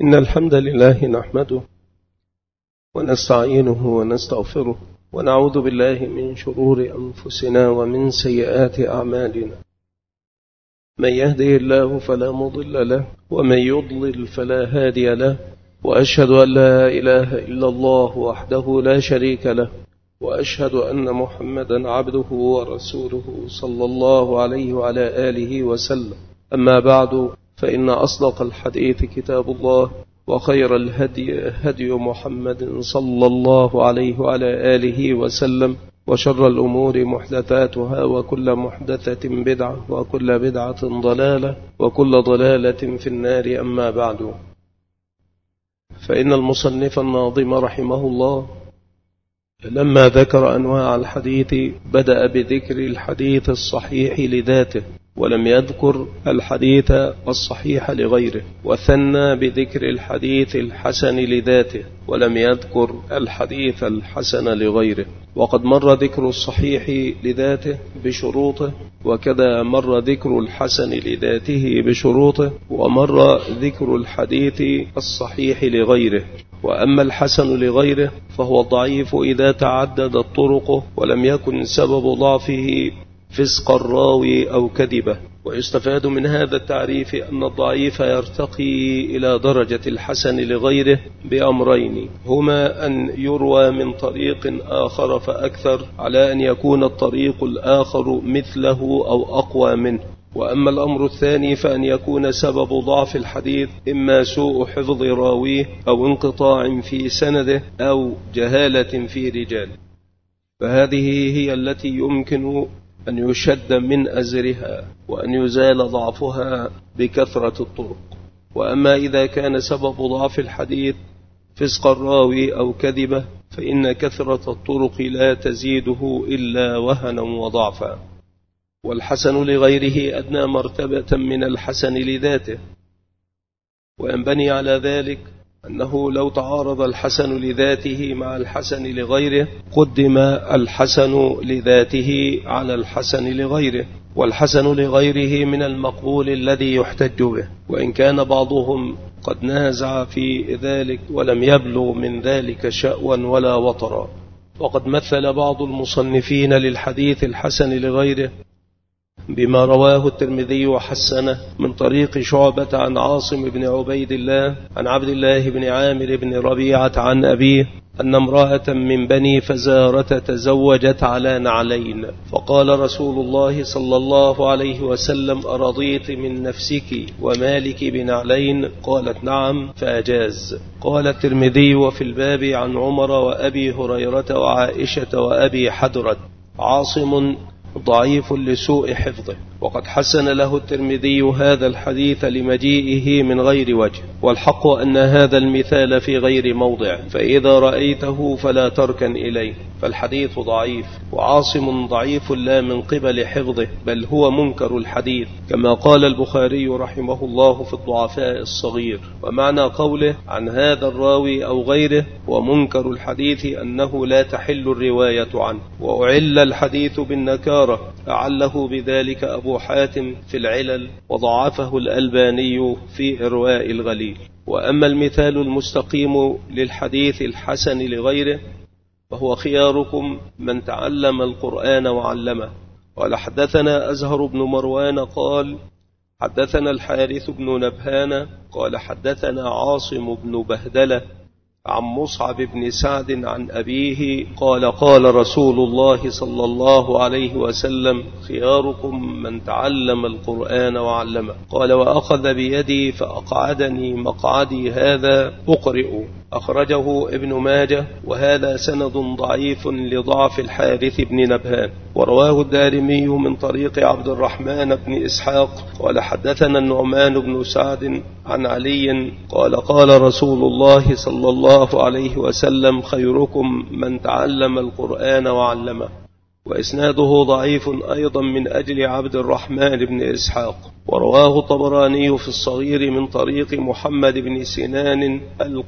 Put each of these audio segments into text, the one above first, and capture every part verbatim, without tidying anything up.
إن الحمد لله نحمده ونستعينه ونستغفره ونعوذ بالله من شرور أنفسنا ومن سيئات أعمالنا. من يهده الله فلا مضل له ومن يضلل فلا هادي له، وأشهد أن لا إله إلا الله وحده لا شريك له، وأشهد أن محمدا عبده ورسوله صلى الله عليه وعلى آله وسلم. أما بعد، فإن أصدق الحديث كتاب الله، وخير الهدي هدي محمد صلى الله عليه وعلى آله وسلم، وشر الأمور محدثاتها، وكل محدثة بدعة، وكل بدعة ضلالة، وكل ضلالة في النار. أما بعد، فإن المصنف الناظم رحمه الله لما ذكر أنواع الحديث بدأ بذكر الحديث الصحيح لذاته، ولم يذكر الحديث الصحيح لغيره، وثنى بذكر الحديث الحسن لذاته، ولم يذكر الحديث الحسن لغيره. وقد مر ذكر الصحيح لذاته بشروطه، وكذا مر ذكر الحسن لذاته بشروطه، ومر ذكر الحديث الصحيح لغيره. وأما الحسن لغيره فهو ضعيف إذا تعددت طرقه ولم يكن سبب ضعفه فسق الراوي أو كذبه. ويستفاد من هذا التعريف أن الضعيف يرتقي إلى درجة الحسن لغيره بأمرين، هما أن يروى من طريق آخر فأكثر، على أن يكون الطريق الآخر مثله أو أقوى منه. وأما الأمر الثاني فأن يكون سبب ضعف الحديث إما سوء حفظ راويه، أو انقطاع في سنده، أو جهالة في رجاله. فهذه هي التي يمكن أن يشد من أزرها وأن يزال ضعفها بكثرة الطرق. وأما إذا كان سبب ضعف الحديث فسق الراوي أو كذبه، فإن كثرة الطرق لا تزيده إلا وهنا وضعفا. والحسن لغيره أدنى مرتبة من الحسن لذاته، وينبني على ذلك أنه لو تعارض الحسن لذاته مع الحسن لغيره قدم الحسن لذاته على الحسن لغيره. والحسن لغيره من المقبول الذي يحتج به، وإن كان بعضهم قد نازع في ذلك ولم يبلغ من ذلك شأوا ولا وطرا. وقد مثل بعض المصنفين للحديث الحسن لغيره بما رواه الترمذي وحسنه من طريق شعبة عن عاصم بن عبيد الله عن عبد الله بن عامر بن ربيعة عن أبيه أن امرأة من بني فزارة تزوجت على نعلين، فقال رسول الله صلى الله عليه وسلم: أرضيت من نفسك ومالك بنعلين؟ قالت: نعم، فأجاز. قال الترمذي: وفي الباب عن عمر وأبي هريرة وعائشة وأبي حدرد. عاصم ضعيف لسوء حفظه، وقد حسن له الترمذي هذا الحديث لمجيئه من غير وجه. والحق أن هذا المثال في غير موضع، فإذا رأيته فلا تركن إليه، فالحديث ضعيف. وعاصم ضعيف لا من قبل حفظه، بل هو منكر الحديث، كما قال البخاري رحمه الله في الضعفاء الصغير. ومعنى قوله عن هذا الراوي أو غيره ومنكر الحديث أنه لا تحل الرواية عنه. وأعل الحديث بالنكارة، أعله بذلك أبو حاتم في العلل، وضعفه الألباني في إرواء الغليل. وأما المثال المستقيم للحديث الحسن لغيره فهو: خياركم من تعلم القرآن وعلمه. قال حدثنا أزهر بن مروان قال حدثنا الحارث بن نبهان قال حدثنا عاصم بن بهدلة عن مصعب بن سعد عن أبيه قال قال رسول الله صلى الله عليه وسلم: خياركم من تعلم القرآن وعلمه. قال: وأخذ بيدي فأقعدني مقعدي هذا أقرئ. أخرجه ابن ماجه، وهذا سند ضعيف لضعف الحارث بن نبهان. ورواه الدارمي من طريق عبد الرحمن بن إسحاق قال حدثنا النعمان بن سعد عن علي قال قال رسول الله صلى الله عليه وسلم: خيركم من تعلم القرآن وعلمه. وإسناده ضعيف أيضا من أجل عبد الرحمن بن إسحاق. ورواه الطبراني في الصغير من طريق محمد بن سنان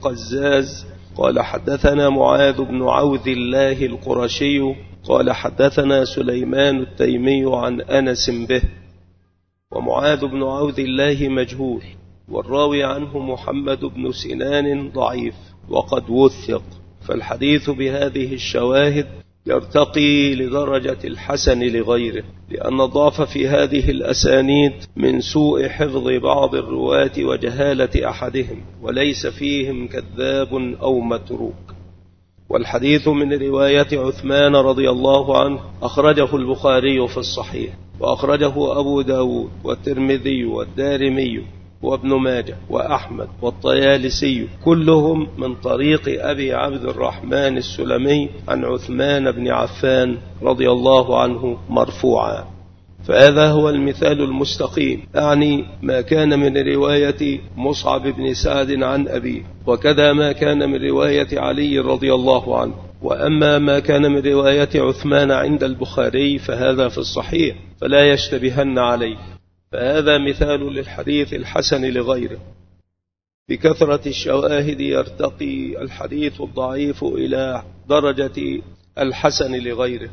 القزاز قال حدثنا معاذ بن عوذ الله القرشي قال حدثنا سليمان التيمي عن أنس به. ومعاذ بن عوذ الله مجهول، والراوي عنه محمد بن سنان ضعيف وقد وثق، فالحديث بهذه الشواهد يرتقي لدرجة الحسن لغيره، لأن الضعف في هذه الأسانيد من سوء حفظ بعض الرواة وجهالة أحدهم، وليس فيهم كذاب أو متروك. والحديث من رواية عثمان رضي الله عنه أخرجه البخاري في الصحيح، وأخرجه أبو داود والترمذي والدارمي وابن ماجه وأحمد والطيالسي، كلهم من طريق أبي عبد الرحمن السلمي عن عثمان بن عفان رضي الله عنه مرفوعا. فهذا هو المثال المستقيم، يعني ما كان من رواية مصعب بن سعد عن أبيه، وكذا ما كان من رواية علي رضي الله عنه. وأما ما كان من رواية عثمان عند البخاري فهذا في الصحيح، فلا يشتبهن عليه. فهذا مثال للحديث الحسن لغيره. بكثرة الشواهد يرتقي الحديث الضعيف إلى درجة الحسن لغيره،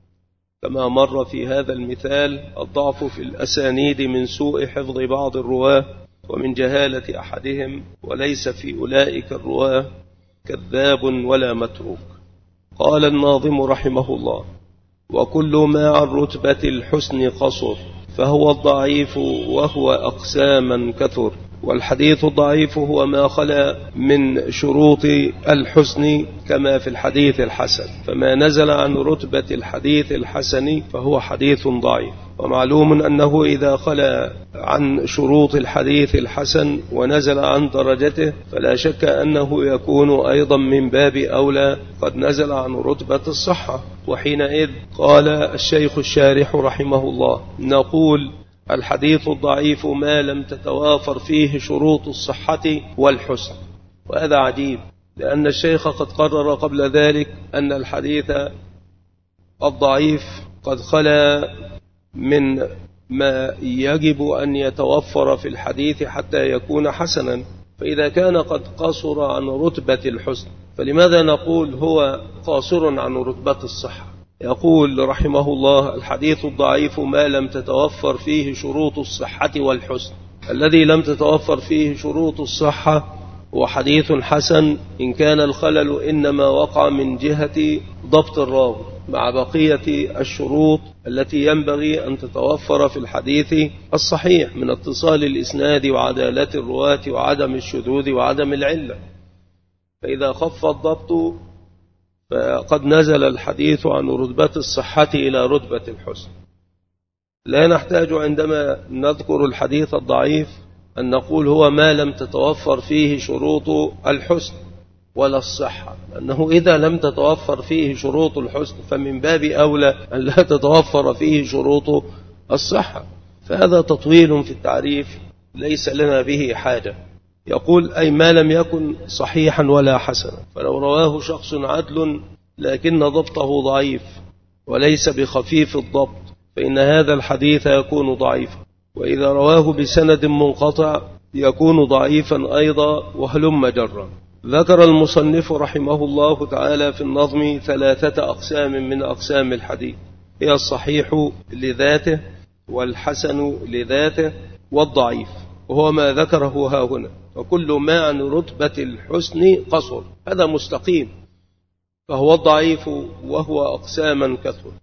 كما مر في هذا المثال الضعف في الأسانيد من سوء حفظ بعض الرواه ومن جهالة أحدهم، وليس في أولئك الرواه كذاب ولا متروك. قال الناظم رحمه الله: وكل ما عن رتبة الحسن قصر، فهو الضعيف وهو أقساما كثر. والحديث الضعيف هو ما خلا من شروط الحسن كما في الحديث الحسن، فما نزل عن رتبة الحديث الحسن فهو حديث ضعيف. ومعلوم أنه إذا خلا عن شروط الحديث الحسن ونزل عن درجته فلا شك أنه يكون أيضا من باب أولى قد نزل عن رتبة الصحة. وحينئذ قال الشيخ الشارح رحمه الله: نقول الحديث الضعيف ما لم تتوافر فيه شروط الصحة والحسن. وهذا عجيب، لأن الشيخ قد قرر قبل ذلك أن الحديث الضعيف قد خلا من ما يجب أن يتوفر في الحديث حتى يكون حسنا، فإذا كان قد قصر عن رتبة الحسن فلماذا نقول هو قاصر عن رتبة الصحة؟ يقول رحمه الله: الحديث الضعيف ما لم تتوفر فيه شروط الصحة والحسن. الذي لم تتوفر فيه شروط الصحة هو حديث حسن إن كان الخلل إنما وقع من جهة ضبط الراوي مع بقية الشروط التي ينبغي أن تتوفر في الحديث الصحيح من اتصال الإسناد وعدالة الرواة وعدم الشذوذ وعدم العلة. فإذا خف الضبط فقد نزل الحديث عن رتبة الصحة إلى رتبة الحسن. لا نحتاج عندما نذكر الحديث الضعيف أن نقول هو ما لم تتوفر فيه شروط الحسن ولا الصحة، لأنه إذا لم تتوفر فيه شروط الحسن فمن باب أولى أن لا تتوفر فيه شروط الصحة. فهذا تطويل في التعريف ليس لنا به حاجة. يقول: أي ما لم يكن صحيحا ولا حسنا، فلو رواه شخص عدل لكن ضبطه ضعيف وليس بخفيف الضبط فإن هذا الحديث يكون ضعيفا، وإذا رواه بسند منقطع يكون ضعيفا أيضا، وهلم جرا. ذكر المصنف رحمه الله تعالى في النظم ثلاثة أقسام من أقسام الحديث، هي الصحيح لذاته والحسن لذاته والضعيف، وهو ما ذكره ها هنا: وكل ما عن رتبة الحسن قصر. هذا مستقيم، فهو الضعيف وهو أقساما كثر.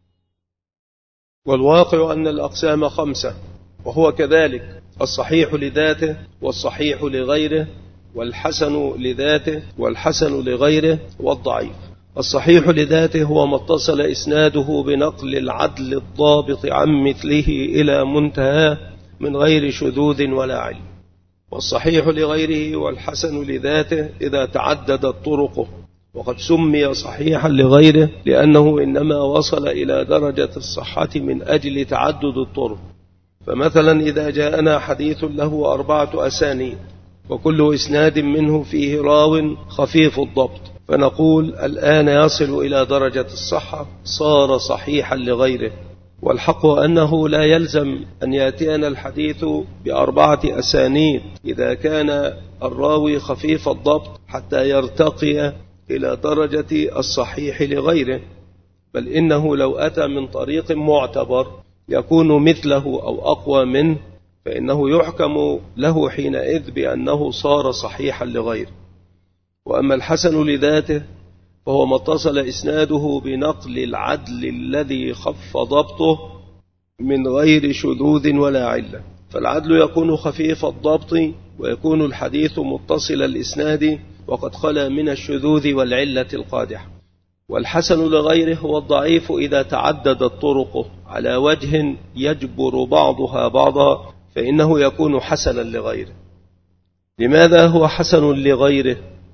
والواقع أن الأقسام خمسة، وهو كذلك: الصحيح لذاته والصحيح لغيره والحسن لذاته والحسن لغيره والضعيف. الصحيح لذاته هو ما اتصل إسناده بنقل العدل الضابط عن مثله إلى منتهى من غير شذوذ ولا علم. والصحيح لغيره والحسن لذاته إذا تعددت طرقه، وقد سمي صحيحا لغيره لأنه إنما وصل إلى درجة الصحة من أجل تعدد الطرق. فمثلا إذا جاءنا حديث له أربعة أسانيد وكل إسناد منه فيه راو خفيف الضبط، فنقول الآن يصل إلى درجة الصحة، صار صحيحا لغيره. والحق أنه لا يلزم أن يأتينا الحديث بأربعة أسانيد إذا كان الراوي خفيف الضبط حتى يرتقي إلى درجة الصحيح لغيره، بل إنه لو أتى من طريق معتبر يكون مثله أو أقوى منه فإنه يحكم له حينئذ بأنه صار صحيحا لغيره. وأما الحسن لذاته فهو ما اتصل إسناده بنقل العدل الذي خف ضبطه من غير شذوذ ولا علة، فالعدل يكون خفيف الضبط ويكون الحديث متصل الإسناد وقد خلا من الشذوذ والعلة القادحة. والحسن لغيره هو الضعيف إذا تعددت طرقه على وجه يجبر بعضها بعضا فإنه يكون حسنا لغيره. لماذا هو حسن لغيره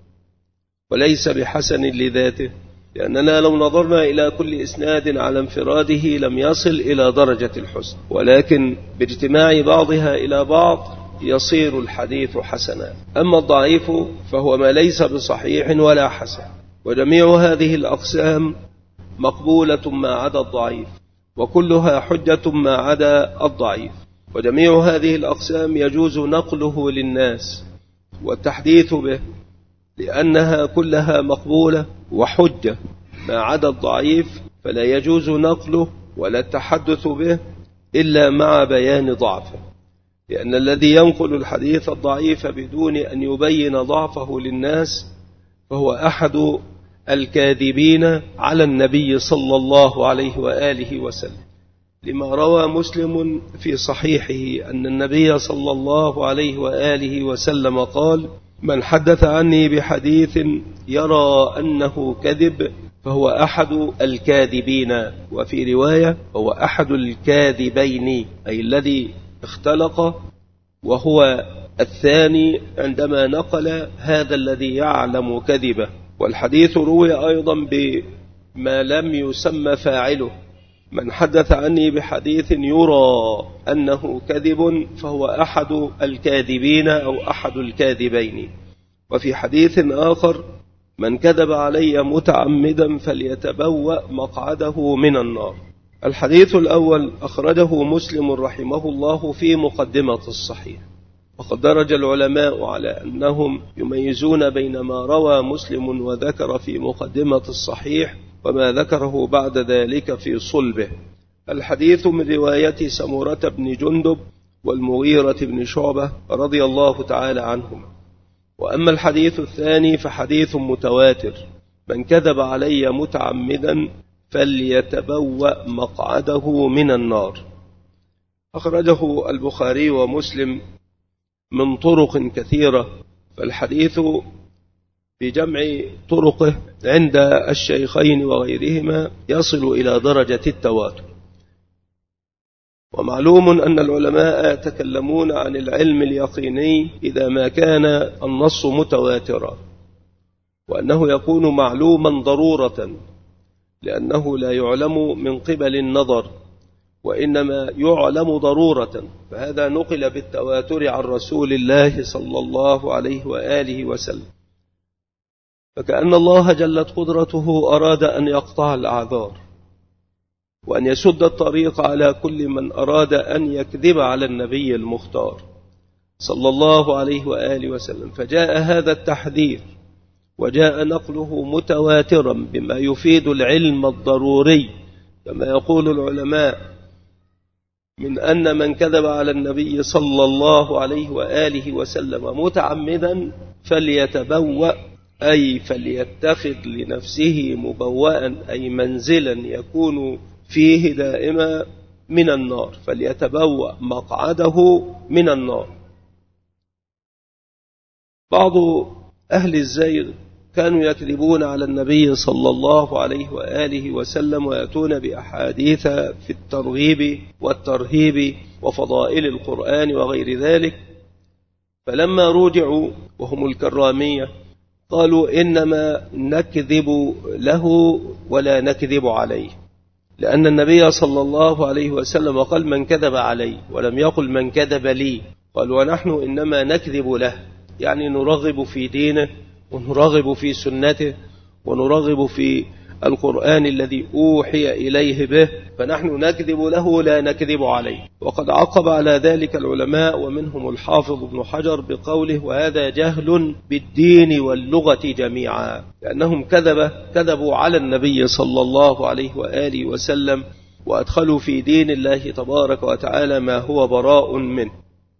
وليس بحسن لذاته؟ لأننا لو نظرنا إلى كل إسناد على انفراده لم يصل إلى درجة الحسن، ولكن باجتماع بعضها إلى بعض يصير الحديث حسنا. أما الضعيف فهو ما ليس بصحيح ولا حسن، وجميع هذه الأقسام مقبولة ما عدا الضعيف، وكلها حجة ما عدا الضعيف. وجميع هذه الأقسام يجوز نقله للناس والتحديث به لأنها كلها مقبولة وحجة، ما عدا الضعيف فلا يجوز نقله ولا التحدث به إلا مع بيان ضعفه، لأن الذي ينقل الحديث الضعيف بدون أن يبين ضعفه للناس فهو أحد الكاذبين على النبي صلى الله عليه وآله وسلم، لما روى مسلم في صحيحه أن النبي صلى الله عليه وآله وسلم قال: من حدث عني بحديث يرى أنه كذب فهو أحد الكاذبين، وفي رواية هو أحد الكاذبين، أي الذي اختلق، وهو الثاني عندما نقل هذا الذي يعلم كذبه. والحديث روي أيضا بما لم يسمى فاعله: من حدث عني بحديث يرى أنه كذب فهو أحد الكاذبين أو أحد الكاذبين. وفي حديث آخر: من كذب علي متعمدا فليتبوأ مقعده من النار. الحديث الأول أخرجه مسلم رحمه الله في مقدمة الصحيح، وقد درج العلماء على أنهم يميزون بين ما روى مسلم وذكر في مقدمة الصحيح وما ذكره بعد ذلك في صلبه. الحديث من رواية سمرة بن جندب والمغيرة بن شعبة رضي الله تعالى عنهما. وأما الحديث الثاني فحديث متواتر: من كذب علي متعمدا فليتبوأ مقعده من النار. أخرجه البخاري ومسلم من طرق كثيرة، فالحديث بجمع طرقه عند الشيخين وغيرهما يصل إلى درجة التواتر. ومعلوم أن العلماء يتكلمون عن العلم اليقيني إذا ما كان النص متواترا، وأنه يكون معلوما ضرورة، لأنه لا يعلم من قبل النظر وإنما يعلم ضرورة، فهذا نقل بالتواتر عن رسول الله صلى الله عليه وآله وسلم. فكأن الله جلت قدرته أراد أن يقطع الأعذار وأن يسد الطريق على كل من أراد أن يكذب على النبي المختار صلى الله عليه وآله وسلم، فجاء هذا التحذير وجاء نقله متواترا بما يفيد العلم الضروري، كما يقول العلماء من أن من كذب على النبي صلى الله عليه وآله وسلم متعمدا فليتبوأ، أي فليتخذ لنفسه مبوأا، أي منزلا يكون فيه دائما من النار، فليتبوأ مقعده من النار. بعض أهل الزيغ كانوا يكذبون على النبي صلى الله عليه وآله وسلم ويأتون بأحاديث في الترغيب والترهيب وفضائل القرآن وغير ذلك، فلما رجعوا وهم الكرامية قالوا إنما نكذب له ولا نكذب عليه، لأن النبي صلى الله عليه وسلم قال من كذب علي ولم يقل من كذب لي، قال ونحن إنما نكذب له، يعني نرغب في دينه ونرغب في سنته ونرغب في القرآن الذي أوحي إليه به، فنحن نكذب له لا نكذب عليه. وقد عقب على ذلك العلماء ومنهم الحافظ ابن حجر بقوله وهذا جهل بالدين واللغة جميعا، لأنهم كذب كذبوا على النبي صلى الله عليه وآله وسلم وأدخلوا في دين الله تبارك وتعالى ما هو براء منه.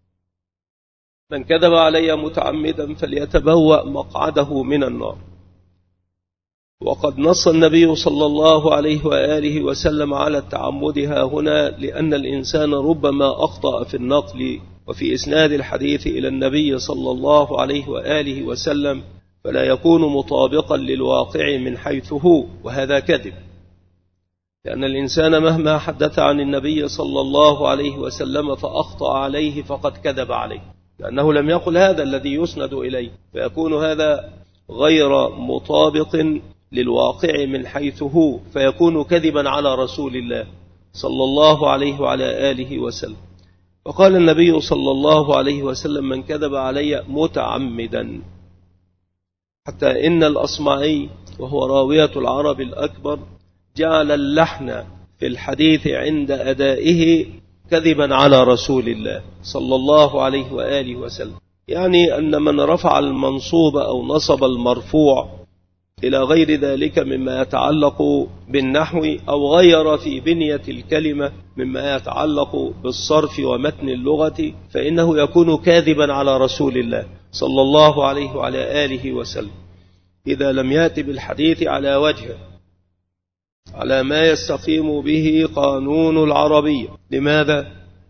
من كذب علي متعمدا فليتبوأ مقعده من النار. وقد نص النبي صلى الله عليه وآله وسلم على التعمد ها هنا، لأن الإنسان ربما أخطأ في النقل وفي إسناد الحديث إلى النبي صلى الله عليه وآله وسلم، فلا يكون مطابقا للواقع من حيث هو، وهذا كذب، لأن الإنسان مهما حدث عن النبي صلى الله عليه وسلم فأخطأ عليه فقد كذب عليه، لأنه لم يقل هذا الذي يسند إليه، فيكون هذا غير مطابق للواقع من حيث هو، فيكون كذبا على رسول الله صلى الله عليه وعلى آله وسلم. وقال النبي صلى الله عليه وسلم: من كذب علي متعمدا. حتى إن الأصمعي وهو راوية العرب الأكبر جعل اللحن في الحديث عند أدائه كذبا على رسول الله صلى الله عليه وآله وسلم، يعني أن من رفع المنصوب أو نصب المرفوع إلى غير ذلك مما يتعلق بالنحو، أو غير في بنية الكلمة مما يتعلق بالصرف ومتن اللغة، فإنه يكون كاذبا على رسول الله صلى الله عليه وعلى آله وسلم إذا لم يأتي بالحديث على وجهه، على ما يستقيم به قانون العربية. لماذا؟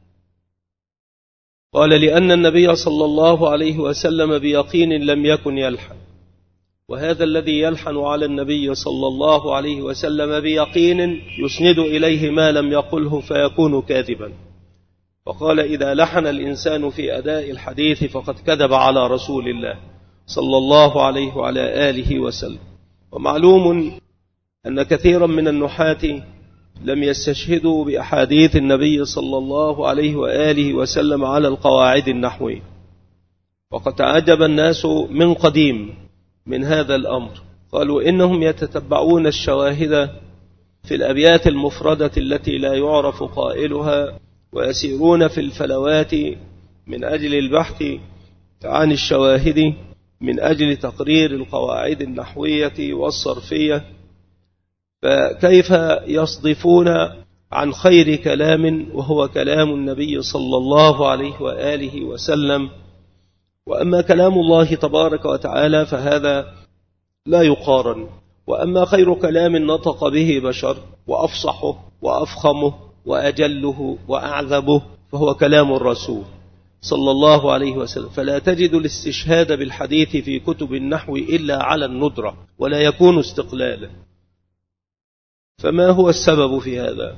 قال: لأن النبي صلى الله عليه وسلم بيقين لم يكن يلحن، وهذا الذي يلحن على النبي صلى الله عليه وسلم بيقين يسند إليه ما لم يقله فيكون كاذبا. فقال: إذا لحن الإنسان في أداء الحديث فقد كذب على رسول الله صلى الله عليه وعلى آله وسلم. ومعلوم أن كثيرا من النحاة لم يستشهدوا بأحاديث النبي صلى الله عليه وآله وسلم على القواعد النحوية، وقد تعجب الناس من قديم من هذا الأمر، قالوا إنهم يتتبعون الشواهد في الأبيات المفردة التي لا يعرف قائلها، ويسيرون في الفلوات من أجل البحث عن الشواهد من أجل تقرير القواعد النحوية والصرفية، فكيف يصدفون عن خير كلام وهو كلام النبي صلى الله عليه وآله وسلم؟ وأما كلام الله تبارك وتعالى فهذا لا يقارن، وأما خير كلام نطق به بشر وأفصحه وأفخمه وأجله وأعذبه فهو كلام الرسول صلى الله عليه وسلم، فلا تجد الاستشهاد بالحديث في كتب النحو إلا على الندرة ولا يكون استقلالا. فما هو السبب في هذا؟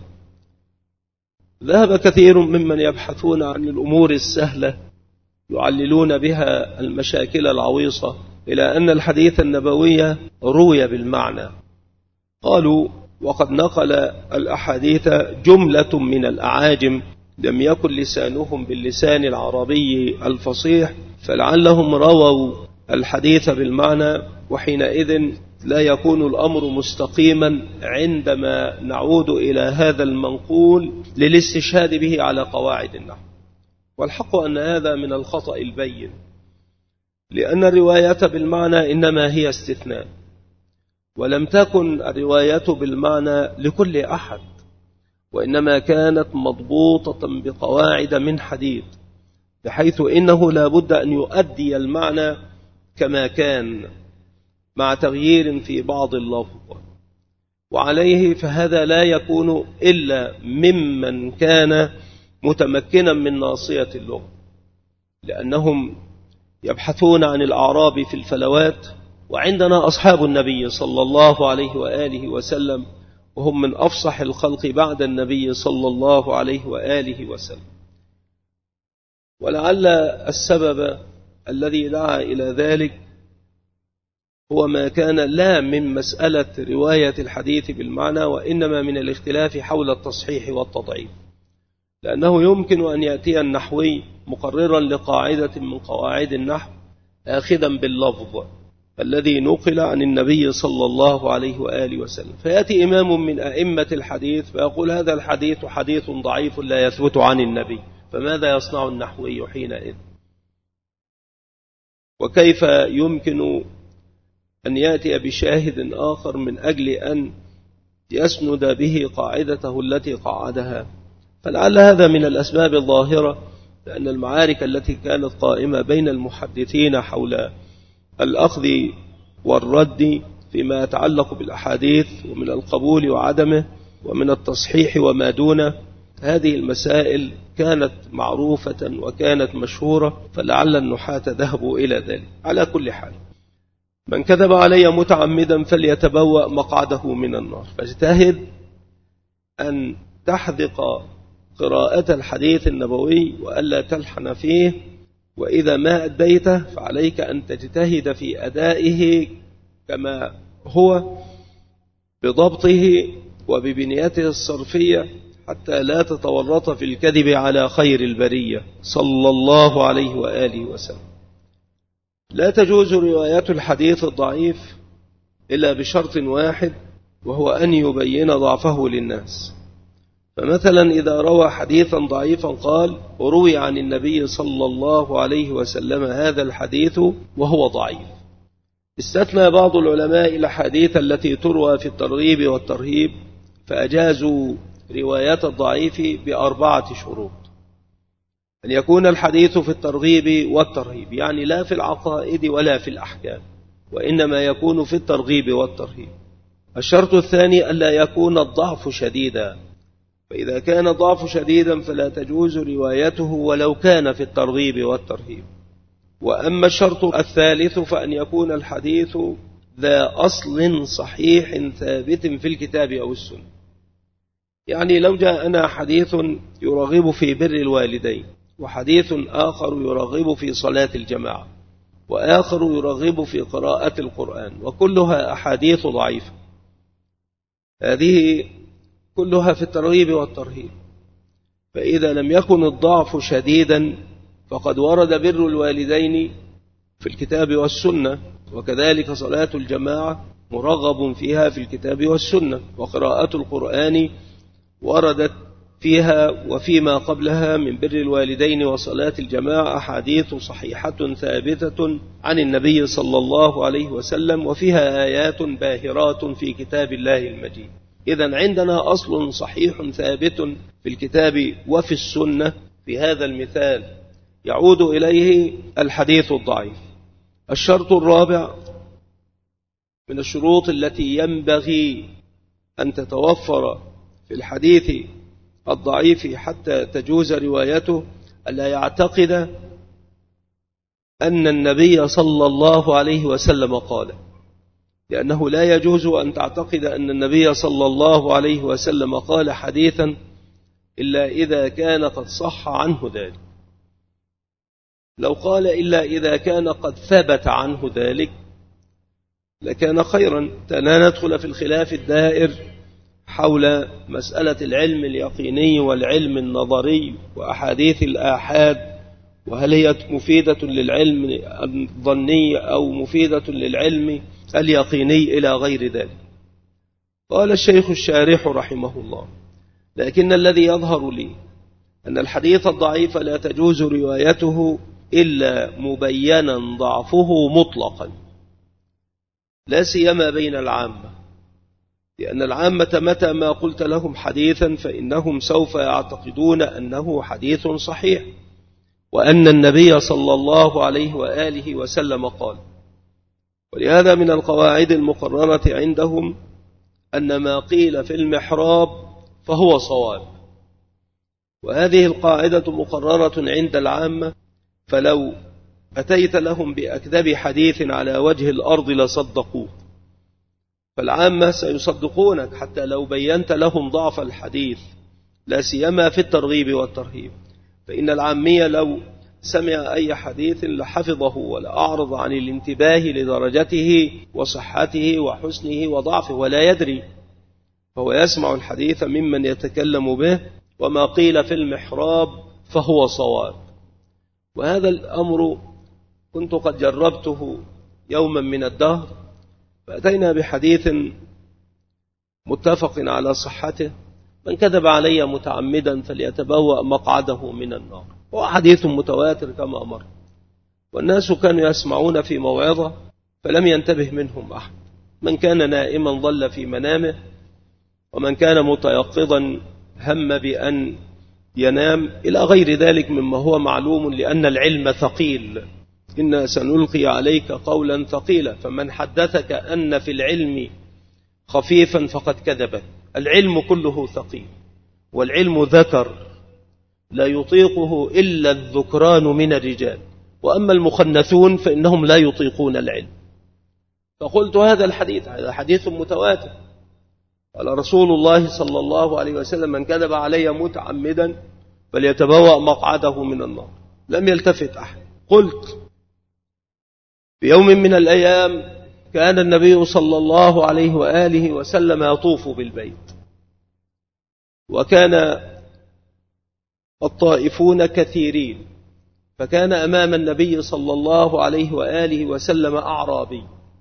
ذهب كثير ممن يبحثون عن الأمور السهلة يعللون بها المشاكل العويصة إلى أن الحديث النبوي روي بالمعنى. قالوا: وقد نقل الأحاديث جملة من الأعاجم لم يكن لسانهم باللسان العربي الفصيح، فلعلهم رووا الحديث بالمعنى، وحينئذ لا يكون الأمر مستقيما عندما نعود إلى هذا المنقول للاستشهاد به على قواعد النحو. والحق أن هذا من الخطأ البين، لأن الرواية بالمعنى إنما هي استثناء، ولم تكن الرواية بالمعنى لكل أحد، وإنما كانت مضبوطة بقواعد من حديد، بحيث إنه لا بد أن يؤدي المعنى كما كان مع تغيير في بعض اللفظ، وعليه فهذا لا يكون إلا ممن كان متمكنا من ناصية اللغة، لأنهم يبحثون عن الأعراب في الفلوات، وعندنا أصحاب النبي صلى الله عليه وآله وسلم وهم من أفصح الخلق بعد النبي صلى الله عليه وآله وسلم. ولعل السبب الذي دعا إلى ذلك هو ما كان لا من مسألة رواية الحديث بالمعنى، وإنما من الاختلاف حول التصحيح والتضعيف، لأنه يمكن أن يأتي النحوي مقررا لقاعدة من قواعد النحو آخذا باللفظ الذي نقل عن النبي صلى الله عليه وآله وسلم، فيأتي إمام من أئمة الحديث فيقول هذا الحديث حديث ضعيف لا يثبت عن النبي، فماذا يصنع النحوي حينئذ؟ وكيف يمكن أن يأتي بشاهد آخر من أجل أن يسند به قاعدته التي قاعدها؟ فلعل هذا من الأسباب الظاهرة لأن المعارك التي كانت قائمة بين المحدثين حول الأخذ والرد فيما يتعلق بالأحاديث ومن القبول وعدمه ومن التصحيح وما دونه، هذه المسائل كانت معروفة وكانت مشهورة، فلعل النحاة ذهبوا إلى ذلك. على كل حال، من كذب علي متعمدا فليتبوأ مقعده من النار. فاجتهد أن تحذق قراءة الحديث النبوي وألا تلحن فيه، وإذا ما أديته فعليك أن تجتهد في أدائه كما هو بضبطه وببنيته الصرفية، حتى لا تتورط في الكذب على خير البرية صلى الله عليه وآله وسلم. لا تجوز رواية الحديث الضعيف إلا بشرط واحد، وهو أن يبين ضعفه للناس. فمثلا إذا روى حديثا ضعيفا قال: روي عن النبي صلى الله عليه وسلم هذا الحديث وهو ضعيف. استثنى بعض العلماء الأحاديث التي تروى في الترغيب والترهيب، فأجازوا روايات الضعيف بأربعة شروط: أن يكون الحديث في الترغيب والترهيب، يعني لا في العقائد ولا في الأحكام، وإنما يكون في الترغيب والترهيب. الشرط الثاني ألا يكون الضعف شديدا، فإذا كان الضعف شديدا فلا تجوز روايته ولو كان في الترغيب والترهيب. وأما الشرط الثالث فأن يكون الحديث ذا أصل صحيح ثابت في الكتاب أو السنة. يعني لو جاءنا حديث يرغب في بر الوالدين، وحديث آخر يرغب في صلاة الجماعة، وآخر يرغب في قراءة القرآن، وكلها أحاديث ضعيفة، هذه كلها في الترغيب والترهيب. فإذا لم يكن الضعف شديدا فقد ورد بر الوالدين في الكتاب والسنة، وكذلك صلاة الجماعة مرغب فيها في الكتاب والسنة، وقراءة القرآن وردت فيها وفيما قبلها من بر الوالدين وصلاة الجماعة أحاديث صحيحة ثابتة عن النبي صلى الله عليه وسلم، وفيها آيات باهرات في كتاب الله المجيد. إذن عندنا أصل صحيح ثابت في الكتاب وفي السنة. في هذا المثال يعود إليه الحديث الضعيف. الشرط الرابع من الشروط التي ينبغي أن تتوفر في الحديث الضعيف حتى تجوز روايته ألا يعتقد أن النبي صلى الله عليه وسلم قال، لأنه لا يجوز أن تعتقد أن النبي صلى الله عليه وسلم قال حديثا إلا إذا كان قد صح عنه ذلك. لو قال إلا إذا كان قد ثبت عنه ذلك لكان خيرا. لا ندخل في الخلاف الدائر حول مسألة العلم اليقيني والعلم النظري وأحاديث الآحاد، وهل هي مفيدة للعلم الظني أو مفيدة للعلم اليقيني إلى غير ذلك. قال الشيخ الشارح رحمه الله: لكن الذي يظهر لي أن الحديث الضعيف لا تجوز روايته إلا مبينا ضعفه مطلقا، لا سيما بين العامة، لأن العامة متى ما قلت لهم حديثا فإنهم سوف يعتقدون أنه حديث صحيح، وأن النبي صلى الله عليه وآله وسلم قال. ولهذا من القواعد المقررة عندهم أن ما قيل في المحراب فهو صواب، وهذه القاعدة مقررة عند العامة، فلو أتيت لهم بأكذب حديث على وجه الأرض لصدقوه، فالعامة سيصدقونك حتى لو بينت لهم ضعف الحديث، لا سيما في الترغيب والترهيب. فإن العامية لو سمع أي حديث لحفظه ولا أعرض عن الانتباه لدرجته وصحته وحسنه وضعفه ولا يدري، فهو يسمع الحديث ممن يتكلم به، وما قيل في المحراب فهو صواب. وهذا الأمر كنت قد جربته يوما من الدهر، فأتينا بحديث متفق على صحته: من كذب علي متعمدا فليتبوأ مقعده من النار. هو حديث متواتر كما أمر، والناس كانوا يسمعون في موعظة فلم ينتبه منهم أحد. من كان نائما ضل في منامه، ومن كان متيقظا هم بأن ينام إلى غير ذلك مما هو معلوم، لأن العلم ثقيل. إنا سنلقي عليك قولا ثقيلا، فمن حدثك أن في العلم خفيفا فقد كذب. العلم كله ثقيل، والعلم ذكر لا يطيقه إلا الذكران من الرجال، وأما المخنثون فإنهم لا يطيقون العلم. فقلت هذا الحديث هذا حديث متواتر، قال رسول الله صلى الله عليه وسلم: من كذب علي متعمدا فليتبوأ مقعده من النار. لم يلتفت أحد. قلت: في يوم من الأيام كان النبي صلى الله عليه وآله وسلم يطوف بالبيت، وكان الطائفون كثيرين، فكان أمام النبي صلى الله عليه وآله وسلم أعرابي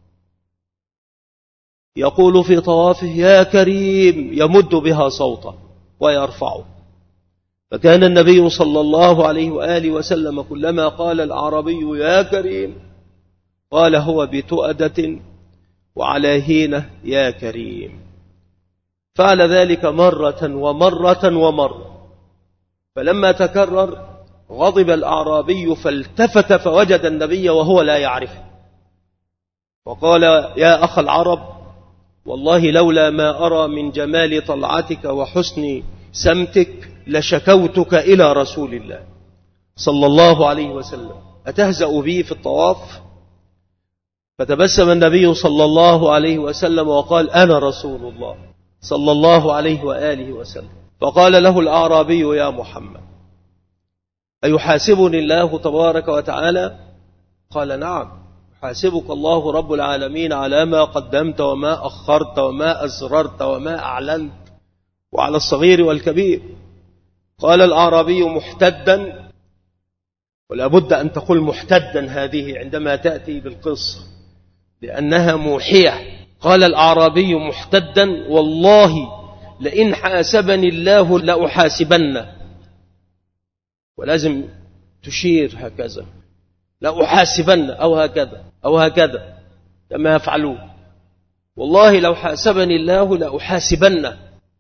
يقول في طوافه: يا كريم، يمد بها صوته ويرفعه. فكان النبي صلى الله عليه وآله وسلم كلما قال الأعرابي يا كريم قال هو بتؤدة وعلى هينة يا كريم. فعل ذلك مرة ومرة ومرة، فلما تكرر غضب الأعرابي فالتفت فوجد النبي وهو لا يعرفه، وقال: يا أخ العرب، والله لولا ما أرى من جمال طلعتك وحسن سمتك لشكوتك إلى رسول الله صلى الله عليه وسلم، أتهزأ بي في الطواف؟ فتبسم النبي صلى الله عليه وسلم وقال: أنا رسول الله صلى الله عليه وآله وسلم. فقال له الأعرابي: يا محمد، أيحاسبني الله تبارك وتعالى؟ قال: نعم، يحاسبك الله رب العالمين على ما قدمت وما أخرت وما أسررت وما أعلنت، وعلى الصغير والكبير. قال الأعرابي محتدا، ولا بد أن تقول محتدا هذه عندما تأتي بالقصة لأنها موحية. قال الأعرابي محتدا: والله لئن حاسبني الله لأحاسبنه. ولازم تشير هكذا، لأحاسبن أو هكذا أو هكذا كما يفعلون. والله لو حاسبني الله لأحاسبنه.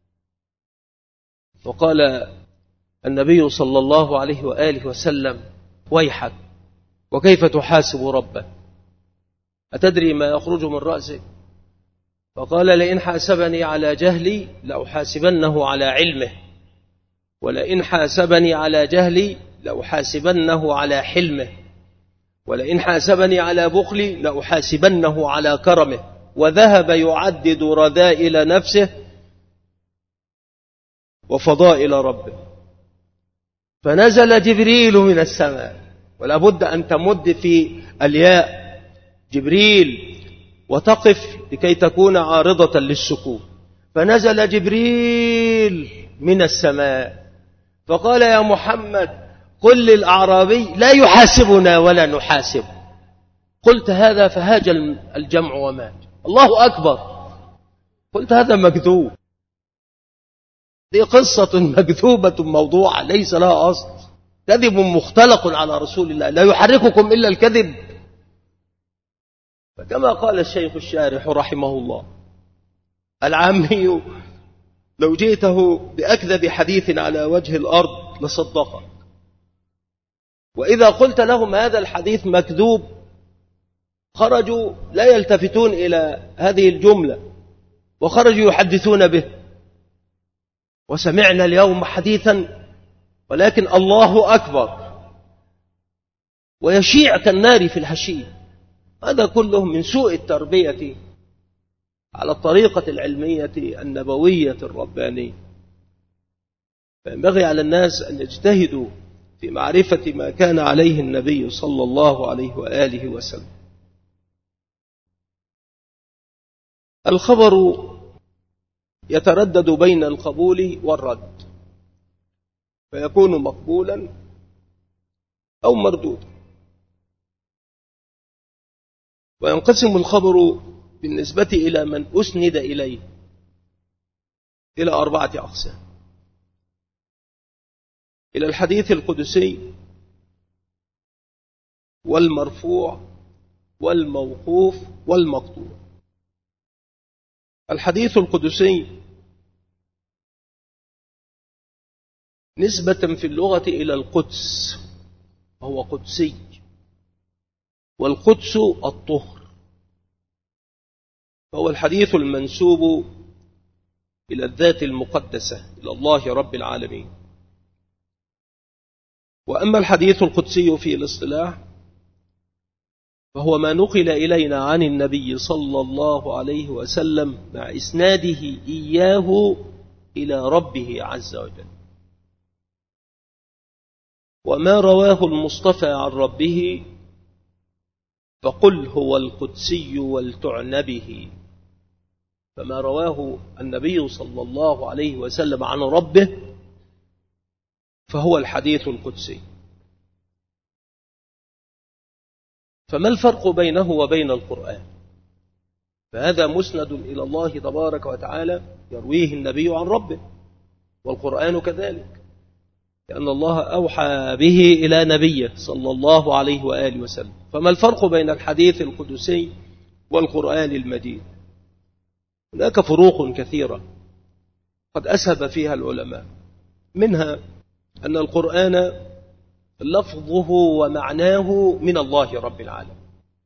فقال النبي صلى الله عليه وآله وسلم: ويحك، وكيف تحاسب ربك؟ أتدري ما يخرج من رأسك؟ فقال: لئن حاسبني على جهلي لأحاسبنه على علمه، ولئن حاسبني على جهلي لأحاسبنه على حلمه، ولئن حاسبني على بخلي لأحاسبنه على كرمه. وذهب يعدد رذائل نفسه وفضائل ربه. فنزل جبريل من السماء، ولا بد أن تمد في الياء جبريل وتقف لكي تكون عارضة للسكون. فنزل جبريل من السماء فقال: يا محمد، قل للأعرابي لا يحاسبنا ولا نحاسب. قلت هذا فهاج الجمع ومات. الله أكبر. قلت هذا مكذوب، دي قصة مكذوبة موضوعة ليس لها أصل، كذب مختلق على رسول الله، لا يحرككم إلا الكذب. فكما قال الشيخ الشارح رحمه الله: العامي لو جئته بأكذب حديث على وجه الأرض لصدقه، وإذا قلت لهم هذا الحديث مكذوب خرجوا لا يلتفتون إلى هذه الجملة وخرجوا يحدثون به. وسمعنا اليوم حديثا ولكن الله أكبر ويشيع كالنار في الحشيش. هذا كله من سوء التربية على الطريقة العلمية النبوية الربانية. فينبغي على الناس أن يجتهدوا في معرفة ما كان عليه النبي صلى الله عليه وآله وسلم. الخبر يتردد بين القبول والرد، فيكون مقبولا أو مردودا. وينقسم الخبر بالنسبة إلى من أسند إليه إلى أربعة أقسام: إلى الحديث القدسي والمرفوع والموقوف والمقطوع. الحديث القدسي نسبة في اللغة إلى القدس، هو قدسي، والقدس الطهر، فهو الحديث المنسوب إلى الذات المقدسة، إلى الله رب العالمين. وأما الحديث القدسي في الاصطلاح فهو ما نقل إلينا عن النبي صلى الله عليه وسلم مع إسناده إياه إلى ربه عز وجل. وما رواه المصطفى عن ربه فقل هو القدسي ولتعنى به، فما رواه النبي صلى الله عليه وسلم عن ربه فهو الحديث القدسي. فما الفرق بينه وبين القرآن؟ فهذا مسند إلى الله تبارك وتعالى يرويه النبي عن ربه، والقرآن كذلك، لأن الله أوحى به إلى نبيه صلى الله عليه وآله وسلم. فما الفرق بين الحديث القدسي والقرآن المجيد؟ هناك فروق كثيرة قد أسهب فيها العلماء، منها أن القرآن لفظه ومعناه من الله رب العالمين،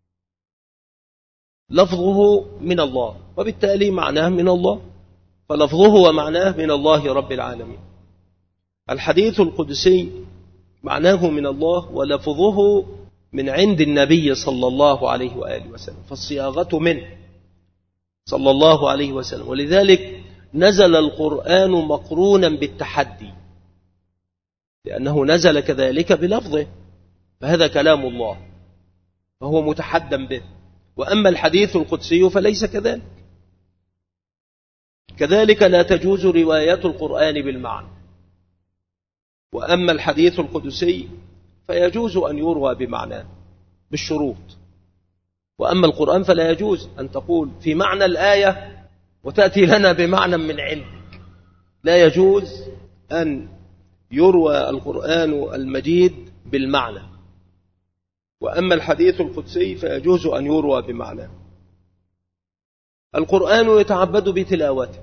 لفظه من الله وبالتالي معناه من الله، فلفظه ومعناه من الله رب العالمين. الحديث القدسي معناه من الله ولفظه من عند النبي صلى الله عليه وآله وسلم، فالصياغة منه صلى الله عليه وسلم، ولذلك نزل القرآن مقرونا بالتحدي، لأنه نزل كذلك بلفظه، فهذا كلام الله فهو متحدى به. وأما الحديث القدسي فليس كذلك. كذلك لا تجوز رواية القرآن بالمعنى، وأما الحديث القدسي فيجوز أن يروى بمعناه بالشروط. وأما القرآن فلا يجوز أن تقول في معنى الآية وتأتي لنا بمعنى من علمك، لا يجوز أن يروى القرآن المجيد بالمعنى. وأما الحديث القدسي فيجوز أن يروى بمعنى. القرآن يتعبد بتلاوته،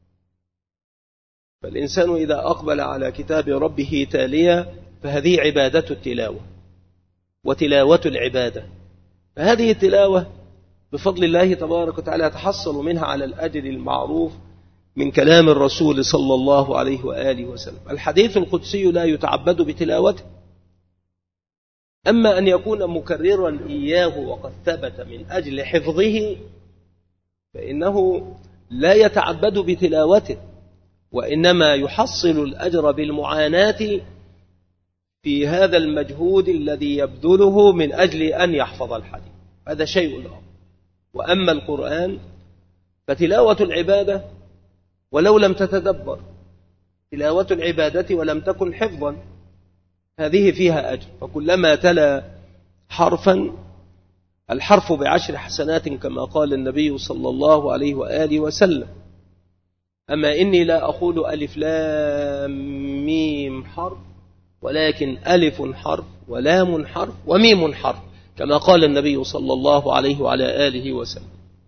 فالإنسان إذا أقبل على كتاب ربه تاليا فهذه عبادة التلاوة وتلاوة العبادة، فهذه التلاوة بفضل الله تبارك وتعالى يتحصل منها على الأجر المعروف من كلام الرسول صلى الله عليه وآله وسلم. الحديث القدسي لا يتعبد بتلاوته، أما أن يكون مكررا إياه وقد ثبت من أجل حفظه فإنه لا يتعبد بتلاوته، وإنما يحصل الأجر بالمعاناة في هذا المجهود الذي يبذله من أجل أن يحفظ الحديث، هذا شيء آخر. وأما القرآن فتلاوة العبادة ولو لم تتدبر، تلاوة العبادة ولم تكن حفظا، هذه فيها أجر، فكلما تلا حرفا الحرف بعشر حسنات كما قال النبي صلى الله عليه وآله وسلم. أما إني لا أقول ألف لام ميم حرف، ولكن ألف حرف ولام حرف وميم حرف كما قال النبي صلى الله عليه وعلى آله وسلم.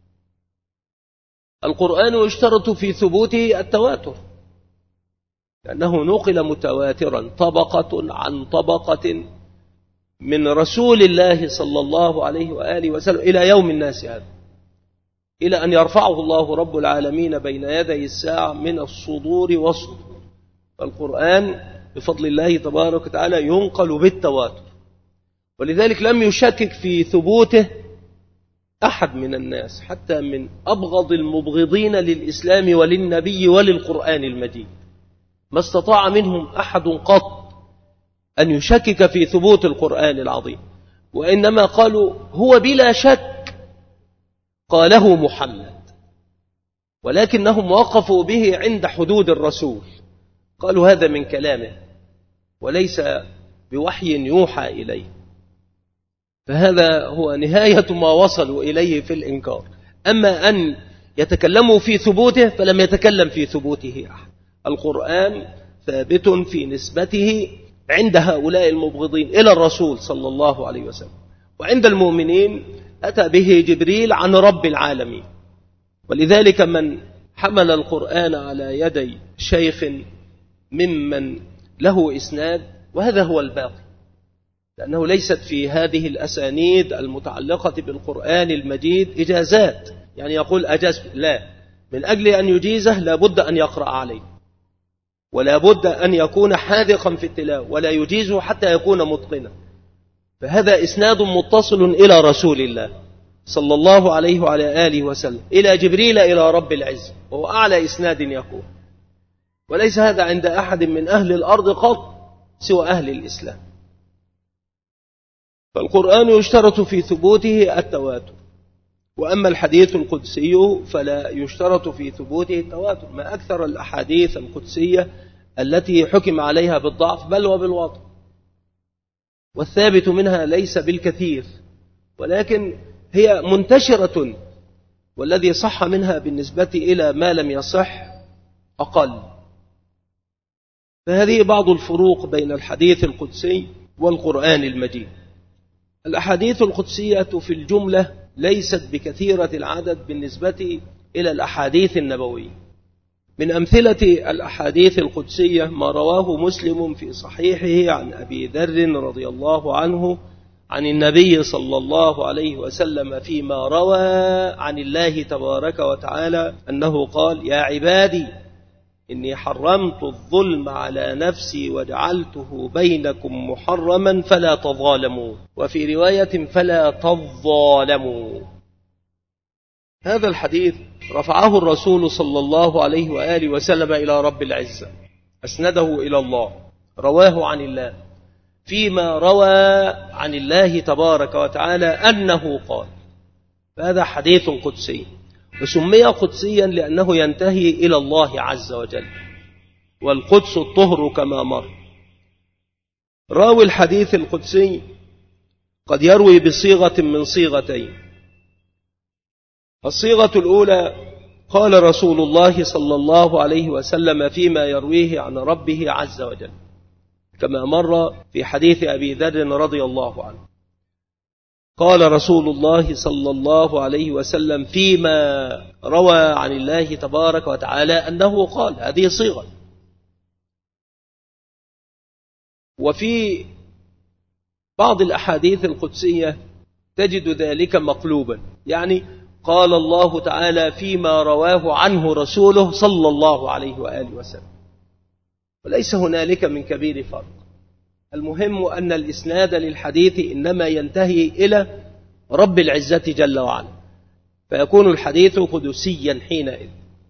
القرآن يشترط في ثبوته التواتر، لأنه نقل متواترا طبقة عن طبقة من رسول الله صلى الله عليه وآله وسلم إلى يوم الناس هذا، إلى أن يرفعه الله رب العالمين بين يدي الساعة من الصدور والصدور. فالقرآن بفضل الله تبارك وتعالى ينقل بالتواتر، ولذلك لم يشكك في ثبوته أحد من الناس، حتى من أبغض المبغضين للإسلام وللنبي وللقرآن المجيد، ما استطاع منهم أحد قط أن يشكك في ثبوت القرآن العظيم، وإنما قالوا هو بلا شك قاله محمد، ولكنهم وقفوا به عند حدود الرسول، قالوا هذا من كلامه وليس بوحي يوحى إليه، فهذا هو نهاية ما وصلوا إليه في الإنكار. أما أن يتكلموا في ثبوته فلم يتكلم في ثبوته أحد. القرآن ثابت في نسبته عند هؤلاء المبغضين إلى الرسول صلى الله عليه وسلم، وعند المؤمنين أتى به جبريل عن رب العالمين. ولذلك من حمل القرآن على يدي شيخ ممن له إسناد، وهذا هو الباقي، لأنه ليست في هذه الأسانيد المتعلقة بالقرآن المجيد إجازات، يعني يقول أجاز، لا، من أجل أن يجيزه لابد أن يقرأ عليه، ولا بد أن يكون حاذقا في التلاوة، ولا يجيزه حتى يكون متقنا. فهذا إسناد متصل إلى رسول الله صلى الله عليه وعلى آله وسلم، إلى جبريل إلى رب العزة، وهو أعلى إسناد يكون، وليس هذا عند أحد من أهل الأرض قط سوى أهل الإسلام. فالقرآن يشترط في ثبوته التواتر، وأما الحديث القدسي فلا يشترط في ثبوته التواتر. ما أكثر الأحاديث القدسية التي حكم عليها بالضعف بل وبالوضع، والثابت منها ليس بالكثير، ولكن هي منتشرة، والذي صح منها بالنسبة إلى ما لم يصح أقل. فهذه بعض الفروق بين الحديث القدسي والقرآن المجيد. الأحاديث القدسية في الجملة ليست بكثيرة العدد بالنسبة إلى الأحاديث النبوية. من أمثلة الأحاديث القدسية ما رواه مسلم في صحيحه عن أبي ذر رضي الله عنه عن النبي صلى الله عليه وسلم فيما روى عن الله تبارك وتعالى أنه قال: يا عبادي إني حرمت الظلم على نفسي وجعلته بينكم محرما فلا تظالموا، وفي رواية فلا تظالموا. هذا الحديث رفعه الرسول صلى الله عليه وآله وسلم إلى رب العزة، أسنده إلى الله، رواه عن الله فيما روى عن الله تبارك وتعالى أنه قال. هذا حديث قدسي، وسمي قدسيا لأنه ينتهي إلى الله عز وجل، والقدس الطهر كما مر. راوي الحديث القدسي قد يروي بصيغة من صيغتين. الصيغة الأولى: قال رسول الله صلى الله عليه وسلم فيما يرويه عن ربه عز وجل، كما مر في حديث أبي ذر رضي الله عنه. قال رسول الله صلى الله عليه وسلم فيما روى عن الله تبارك وتعالى أنه قال، هذه صيغة. وفي بعض الأحاديث القدسية تجد ذلك مقلوبا، يعني قال الله تعالى فيما رواه عنه رسوله صلى الله عليه وآله وسلم، وليس هنالك من كبير فرق. المهم أن الإسناد للحديث إنما ينتهي إلى رب العزة جل وعلا، فيكون الحديث قدسيا حينئذ.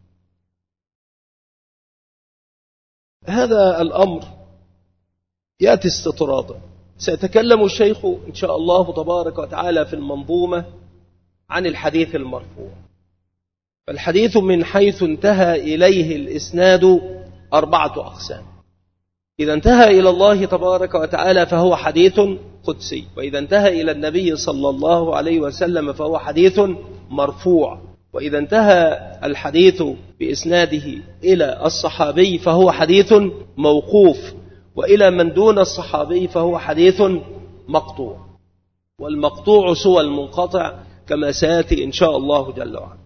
هذا الأمر يأتي استطرادا. سيتكلم الشيخ إن شاء الله تبارك وتعالى في المنظومة عن الحديث المرفوع. فالحديث من حيث انتهى إليه الإسناد أربعة أقسام. إذا انتهى إلى الله تبارك وتعالى فهو حديث قدسي، وإذا انتهى إلى النبي صلى الله عليه وسلم فهو حديث مرفوع، وإذا انتهى الحديث بإسناده إلى الصحابي فهو حديث موقوف، وإلى من دون الصحابي فهو حديث مقطوع، والمقطوع سوى المنقطع كما سيأتي إن شاء الله جل وعلا.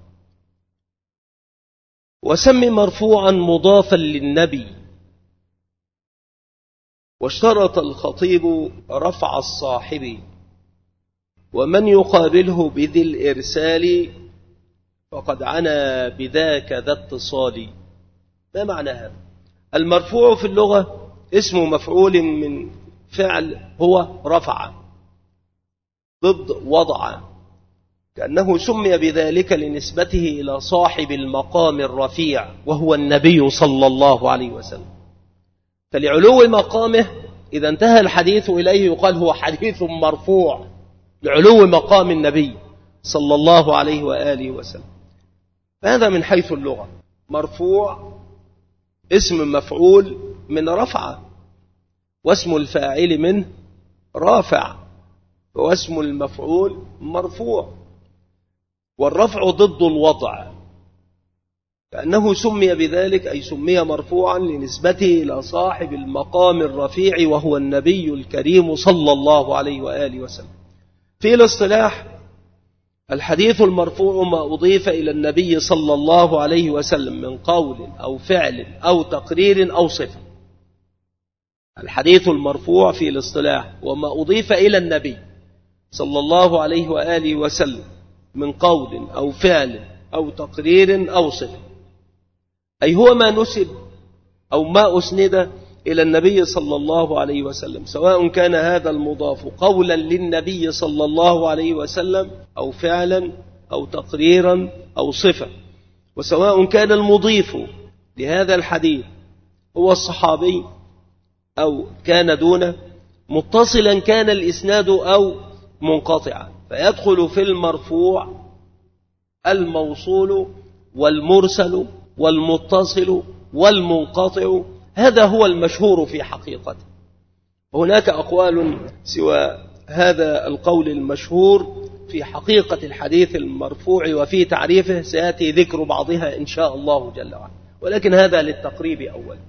وسمي مرفوعا مضافا للنبي. واشترط الخطيب رفع الصاحب، ومن يقابله بذي الإرسال فقد عنا بذاك ذا اتصال. ما معنى هذا؟ المرفوع في اللغة اسم مفعول من فعل هو رفع ضد وضع، كأنه سمي بذلك لنسبته إلى صاحب المقام الرفيع وهو النبي صلى الله عليه وسلم. فلعلو مقامه إذا انتهى الحديث إليه يقال هو حديث مرفوع لعلو مقام النبي صلى الله عليه وآله وسلم. هذا من حيث اللغة. مرفوع اسم مفعول من رفع، واسم الفاعل منه رافع، واسم المفعول مرفوع، والرفع ضد الوضع، كأنه سمي بذلك أي سمي مرفوعا لنسبته إلى صاحب المقام الرفيع وهو النبي الكريم صلى الله عليه وآله وسلم. في الاصطلاح الحديث المرفوع ما أضيف إلى النبي صلى الله عليه وسلم من قول أو فعل أو تقرير أو صفة. الحديث المرفوع في الاصطلاح وما أضيف إلى النبي صلى الله عليه وآله وسلم من قول أو فعل أو تقرير أو صفة، أي هو ما نسب أو ما أسند إلى النبي صلى الله عليه وسلم، سواء كان هذا المضاف قولا للنبي صلى الله عليه وسلم أو فعلا أو تقريرا أو صفة، وسواء كان المضيف لهذا الحديث هو الصحابي أو كان دونه، متصلا كان الإسناد أو منقطعا، فيدخل في المرفوع الموصول والمرسل والمتصل والمنقطع. هذا هو المشهور في حقيقته. هناك أقوال سوى هذا القول المشهور في حقيقة الحديث المرفوع وفي تعريفه، سيأتي ذكر بعضها إن شاء الله جل وعلا، ولكن هذا للتقريب أولا.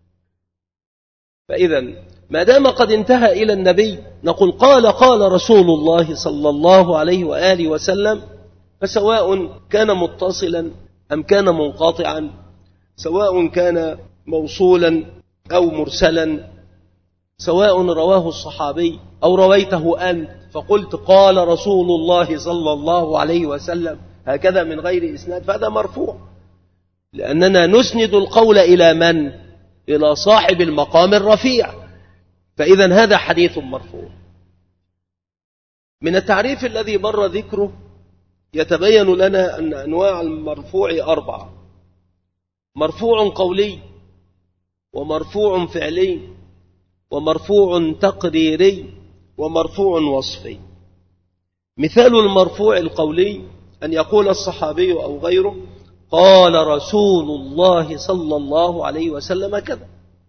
فإذا ما دام قد انتهى إلى النبي نقول قال قال رسول الله صلى الله عليه وآله وسلم، فسواء كان متصلا أم كان منقطعا، سواء كان موصولا أو مرسلا، سواء رواه الصحابي أو رويته أنت فقلت قال رسول الله صلى الله عليه وسلم هكذا من غير إسناد، فهذا مرفوع، لأننا نسند القول إلى من؟ إلى صاحب المقام الرفيع، فإذا هذا حديث مرفوع. من التعريف الذي مر ذكره يتبين لنا أن أنواع المرفوع أربعة: مرفوع قولي، ومرفوع فعلي، ومرفوع تقريري، ومرفوع وصفي. مثال المرفوع القولي أن يقول الصحابي أو غيره قال رسول الله صلى الله عليه وسلم كذا.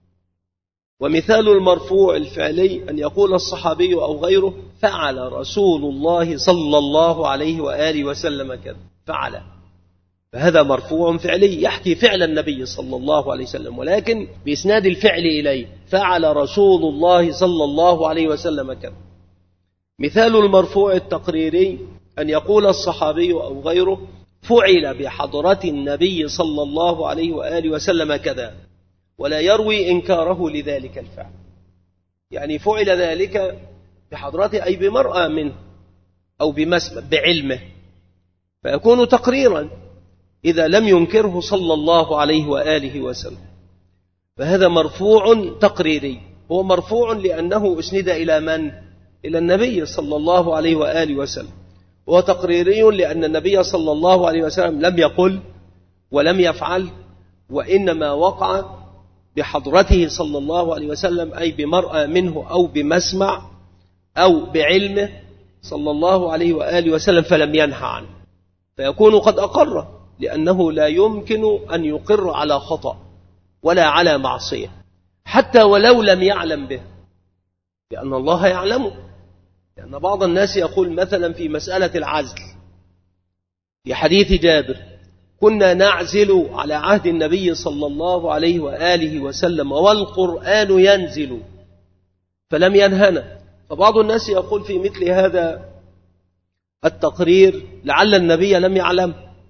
ومثال المرفوع الفعلي أن يقول الصحابي أو غيره فعل رسول الله صلى الله عليه وآله وسلم كذا، فعل، فهذا مرفوع فعلي يحكي فعل النبي صلى الله عليه وسلم، ولكن بإسناد الفعل إليه، فعل رسول الله صلى الله عليه وسلم كذا. مثال المرفوع التقريري أن يقول الصحابي أو غيره فعل بحضرة النبي صلى الله عليه وآله وسلم كذا، ولا يروي إنكاره لذلك الفعل، يعني فعل ذلك بحضرته أي بمرأى منه أو بمسمع بعلمه، فيكون تقريرا إذا لم ينكره صلى الله عليه وآله وسلم، فهذا مرفوع تقريري. هو مرفوع لأنه أسند إلى من؟ إلى النبي صلى الله عليه وآله وسلم. هو تقريري لأن النبي صلى الله عليه وسلم لم يقل ولم يفعل، وإنما وقع بحضرته صلى الله عليه وسلم، أي بمرأى منه أو بمسمع أو بعلمه صلى الله عليه وآله وسلم، فلم ينهى عنه، فيكون قد أقر، لأنه لا يمكن أن يقر على خطأ ولا على معصية حتى ولو لم يعلم به، لأن الله يعلمه. لأن بعض الناس يقول مثلا في مسألة العزل في حديث جابر كنا نعزل على عهد النبي صلى الله عليه وآله وسلم والقرآن ينزل فلم ينهنا، فبعض الناس يقول في مثل هذا التقرير لعل النبي لم يعلم،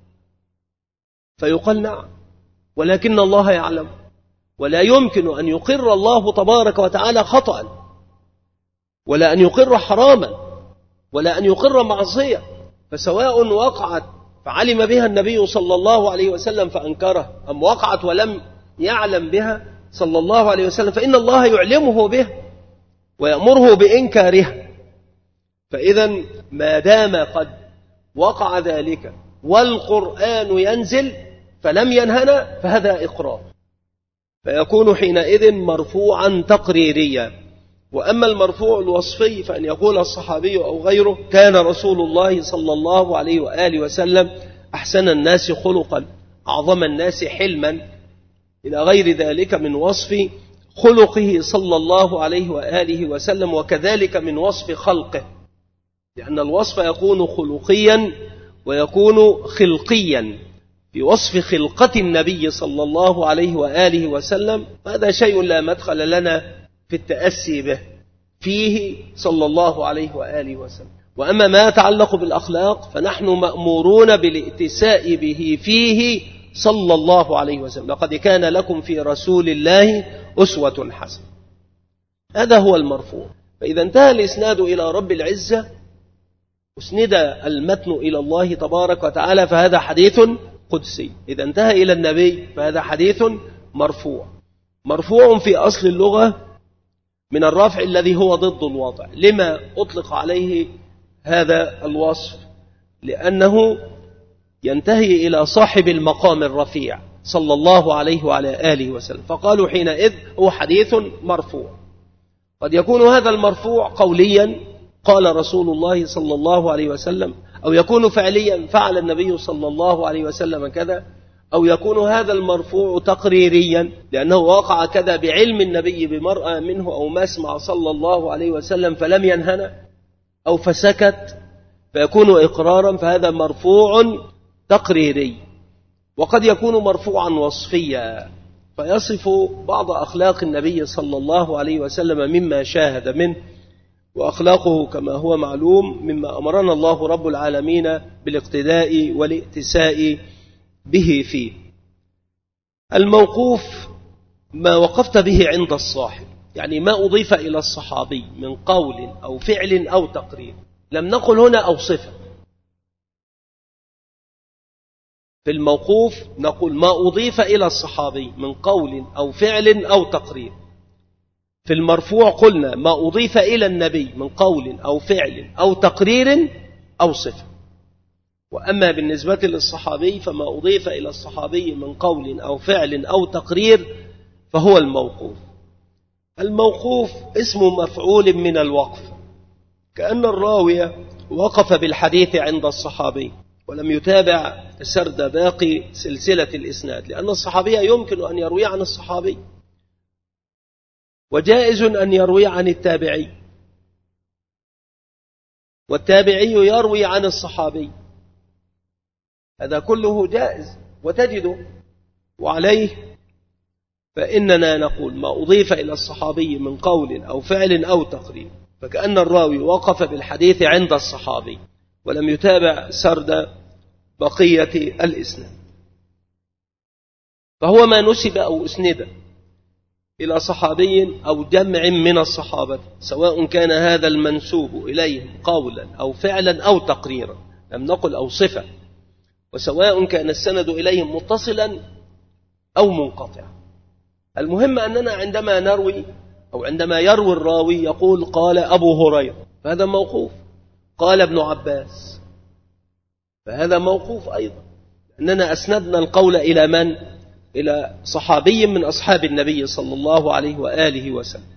فيقال نعم، ولكن الله يعلم، ولا يمكن أن يقر الله تبارك وتعالى خطأ، ولا أن يقر حراما، ولا أن يقر معصية، فسواء وقعت فعلم بها النبي صلى الله عليه وسلم فأنكره، أم وقعت ولم يعلم بها صلى الله عليه وسلم، فإن الله يعلمه به ويأمره بإنكارها. فإذا ما دام قد وقع ذلك والقرآن ينزل فلم ينهنا فهذا إقرار، فيكون حينئذ مرفوعا تقريريا. وأما المرفوع الوصفي فأن يقول الصحابي أو غيره كان رسول الله صلى الله عليه وآله وسلم أحسن الناس خلقا أعظم الناس حلما إلى غير ذلك من وصف خلقه صلى الله عليه وآله وسلم، وكذلك من وصف خلقه، لأن الوصف يكون خلقيا ويكون خلقيا. في وصف خلقة النبي صلى الله عليه وآله وسلم هذا شيء لا مدخل لنا في التأسي به فيه صلى الله عليه وآله وسلم. وأما ما يتعلق بالأخلاق فنحن مأمورون بالائتساء به فيه صلى الله عليه وسلم. لقد كان لكم في رسول الله أسوة حسنة. هذا هو المرفوع. فإذا انتهى الإسناد إلى رب العزة أسند المتن إلى الله تبارك وتعالى فهذا حديث قدسي. إذا انتهى إلى النبي فهذا حديث مرفوع. مرفوع في أصل اللغة من الرفع الذي هو ضد الوضع. لما أطلق عليه هذا الوصف؟ لأنه ينتهي إلى صاحب المقام الرفيع صلى الله عليه وعلى آله وسلم، فقالوا حينئذ هو حديث مرفوع. قد يكون هذا المرفوع قوليا قال رسول الله صلى الله عليه وسلم، أو يكون فعليا فعل النبي صلى الله عليه وسلم كذا، أو يكون هذا المرفوع تقريريا لأنه وقع كذا بعلم النبي بمرأة منه أو ما اسمع صلى الله عليه وسلم فلم ينهنا أو فسكت فيكون إقرارا، فهذا مرفوع تقريري. وقد يكون مرفوعا وصفيا فيصف بعض أخلاق النبي صلى الله عليه وسلم مما شاهد منه، وأخلاقه كما هو معلوم مما أمرنا الله رب العالمين بالاقتداء والائتساء به فيه. الموقوف ما وقفت به عند الصاحب، يعني ما أضيف إلى الصحابي من قول أو فعل أو تقرير. لم نقل هنا أو صفة. في الموقوف نقول ما أضيف إلى الصحابي من قول أو فعل أو تقرير. في المرفوع قلنا ما أضيف إلى النبي من قول أو فعل أو تقرير أو صفة. وأما بالنسبة للصحابي فما أضيف إلى الصحابي من قول أو فعل أو تقرير فهو الموقوف. الموقوف اسم مفعول من الوقف، كأن الراوي وقف بالحديث عند الصحابي ولم يتابع سرد باقي سلسلة الإسناد، لأن الصحابي يمكن أن يروي عن الصحابي وجائز أن يروي عن التابعي، والتابعي يروي عن الصحابي، هذا كله جائز وتجده. وعليه فإننا نقول ما أضيف إلى الصحابي من قول أو فعل أو تقرير، فكأن الراوي وقف بالحديث عند الصحابي ولم يتابع سرد بقية الإسناد. فهو ما نسب أو أسند إلى صحابي أو جمع من الصحابة، سواء كان هذا المنسوب إليهم قولا أو فعلا أو تقريرا، لم نقل أو صفة، وسواء كان السند إليهم متصلا أو منقطعا. المهم أننا عندما نروي أو عندما يروي الراوي يقول قال أبو هريرة فهذا موقوف، قال ابن عباس فهذا موقوف أيضا، أننا أسندنا القول إلى من؟ إلى صحابي من أصحاب النبي صلى الله عليه وآله وسلم.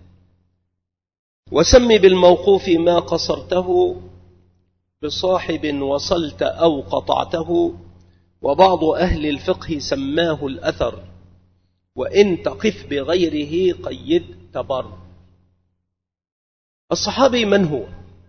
وسمي بالموقوف ما قصرته بصاحب وصلت أو قطعته، وبعض أهل الفقه سماه الأثر، وإن تقف بغيره قيد تبر. الصحابي من هو؟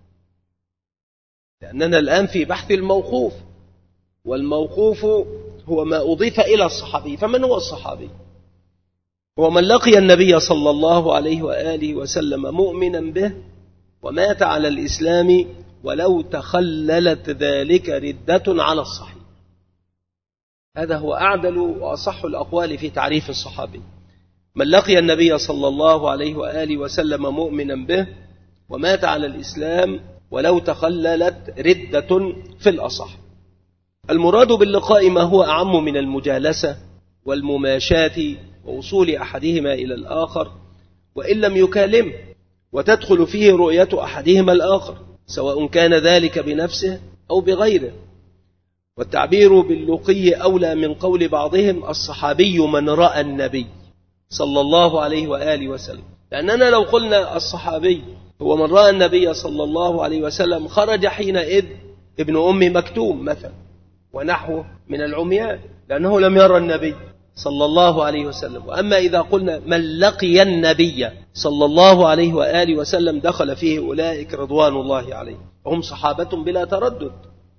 لأننا الآن في بحث الموقوف، والموقوف هو ما أضيف إلى الصحابي. فمن هو الصحابي؟ هو من لقي النبي صلى الله عليه وآله وسلم مؤمنا به ومات على الإسلام ولو تخللت ذلك ردة على الصحيح. هذا هو أعدل وأصح الأقوال في تعريف الصحابي، من لقي النبي صلى الله عليه وآله وسلم مؤمنا به ومات على الإسلام ولو تخللت ردة في الأصح. المراد باللقاء ما هو أعم من المجالسة والمماشاة ووصول أحدهما إلى الآخر، وإن لم يكالمه، وتدخل فيه رؤية أحدهما الآخر سواء كان ذلك بنفسه أو بغيره. والتعبير باللقي أولى من قول بعضهم الصحابي من رأى النبي صلى الله عليه وآله وسلم، لأننا لو قلنا الصحابي هو من رأى النبي صلى الله عليه وسلم خرج حينئذ ابن أم مكتوم مثلا ونحوه من العميان، لأنه لم يرى النبي صلى الله عليه وسلم. وأما إذا قلنا من لقي النبي صلى الله عليه وآله وسلم دخل فيه أولئك رضوان الله عليهم، وهم صحابة بلا تردد.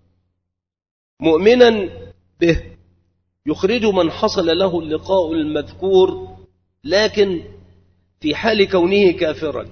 مؤمنا به يخرج من حصل له اللقاء المذكور، لكن في حال كونه كافرا،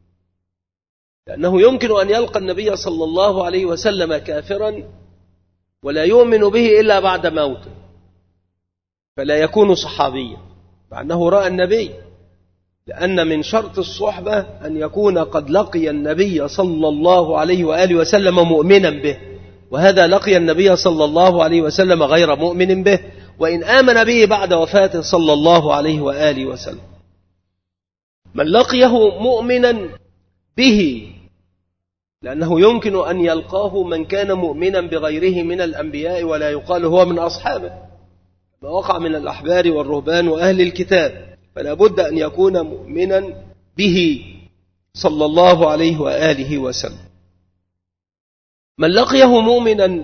لأنه يمكن أن يلقى النبي صلى الله عليه وسلم كافرا ولا يؤمن به إلا بعد موته، فلا يكون صحابيا مع أنه رأى النبي، لأن من شرط الصحبة أن يكون قد لقي النبي صلى الله عليه وآله وسلم مؤمنا به، وهذا لقي النبي صلى الله عليه وسلم غير مؤمن به، وإن آمن به بعد وفاته صلى الله عليه وآله وسلم. من لقيه مؤمنا به، لأنه يمكن أن يلقاه من كان مؤمنا بغيره من الأنبياء ولا يقال هو من أصحابه، ما وقع من الأحبار والرهبان وأهل الكتاب، فلا بد أن يكون مؤمنا به صلى الله عليه وآله وسلم. من لقيه مؤمنا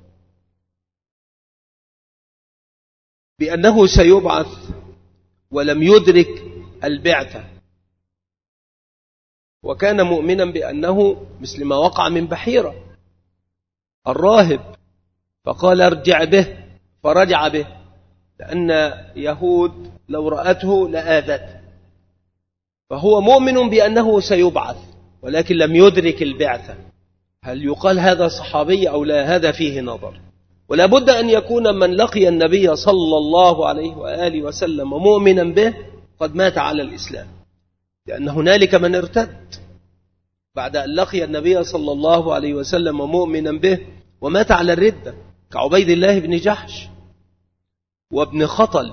بأنه سيبعث ولم يدرك البعثة، وكان مؤمنا بأنه مثل ما وقع من بحيرة الراهب فقال ارجع به فرجع به، لأن يهود لو رأته لآذته، فهو مؤمن بأنه سيبعث ولكن لم يدرك البعثة. هل يقال هذا صحابي أو لا؟ هذا فيه نظر. ولا بد أن يكون من لقي النبي صلى الله عليه وآله وسلم مؤمنا به قد مات على الإسلام، لأن هنالك من ارتد بعد أن لقي النبي صلى الله عليه وسلم مؤمنا به ومات على الردة، كعبيد الله بن جحش وابن خطل.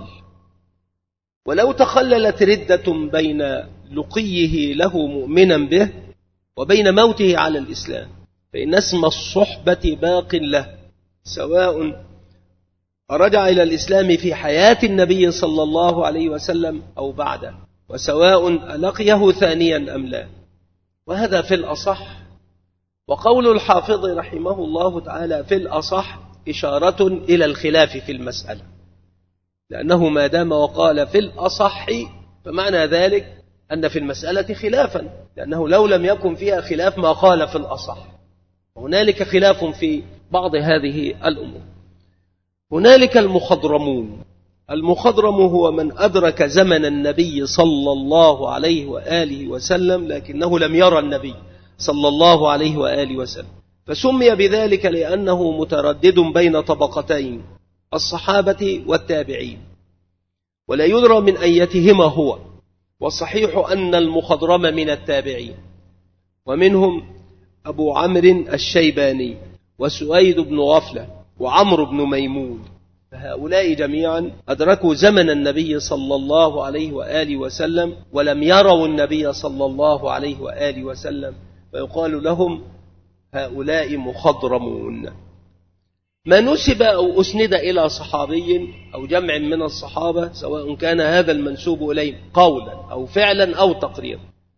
ولو تخللت ردة بين لقيه له مؤمنا به وبين موته على الإسلام فإن اسم الصحبة باق له، سواء رجع إلى الإسلام في حياة النبي صلى الله عليه وسلم أو بعده، وسواء لقيه ثانيا أم لا. وهذا في الأصح. وقول الحافظ رحمه الله تعالى في الأصح إشارة إلى الخلاف في المسألة، لأنه ما دام وقال في الأصح فمعنى ذلك أن في المسألة خلافا، لأنه لو لم يكن فيها خلاف ما قال في الأصح. هنالك خلاف في بعض هذه الأمور. هنالك المخضرمون. المخضرم هو من أدرك زمن النبي صلى الله عليه وآله وسلم لكنه لم يرى النبي صلى الله عليه وآله وسلم، فسمي بذلك لأنه متردد بين طبقتين الصحابة والتابعين ولا يدرى من أيتهما هو. والصحيح أن المخضرم من التابعين، ومنهم أبو عمرو الشيباني وسويد بن غفلة وعمرو بن ميمون، فهؤلاء جميعا أدركوا زمن النبي صلى الله عليه وآله وسلم ولم يروا النبي صلى الله عليه وآله وسلم، فيقال لهم هؤلاء مخضرمون. ما نسب أو أسند إلى صحابي أو جمع من الصحابة سواء كان هذا المنسوب إليه قولا أو فعلا أو تقريرا،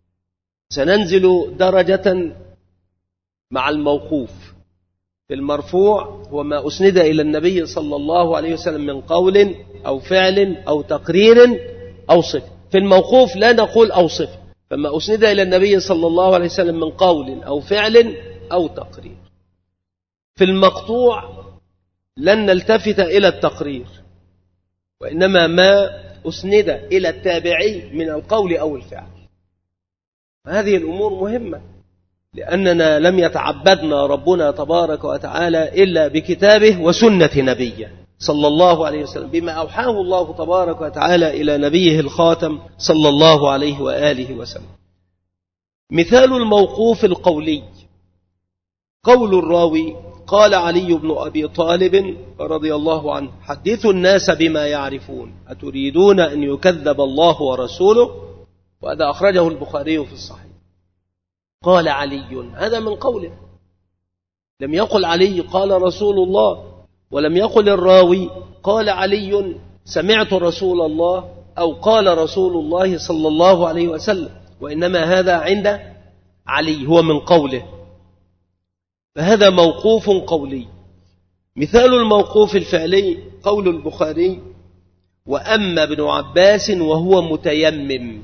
سننزل درجة مع الموقوف. في المرفوع هو ما أسند إلى النبي صلى الله عليه وسلم من قول أو فعل أو تقرير أو صفة. في الموقوف لا نقول أو صفة، فما أسند إلى النبي صلى الله عليه وسلم من قول أو فعل أو تقرير. في المقطوع لن نلتفت إلى التقرير، وإنما ما أسند إلى التابعي من القول أو الفعل. هذه الأمور مهمة، لأننا لم يتعبدنا ربنا تبارك وتعالى إلا بكتابه وسنة نبيه صلى الله عليه وسلم، بما أوحاه الله تبارك وتعالى إلى نبيه الخاتم صلى الله عليه وآله وسلم. مثال الموقوف القولي قول الراوي قال علي بن أبي طالب رضي الله عنه حدثوا الناس بما يعرفون أتريدون أن يكذب الله ورسوله، وهذا أخرجه البخاري في الصحيح. قال علي، هذا من قوله، لم يقل علي قال رسول الله، ولم يقل الراوي قال علي سمعت رسول الله أو قال رسول الله صلى الله عليه وسلم، وإنما هذا عند علي هو من قوله، فهذا موقوف قولي. مثال الموقوف الفعلي قول البخاري وأما ابن عباس وهو متيمم،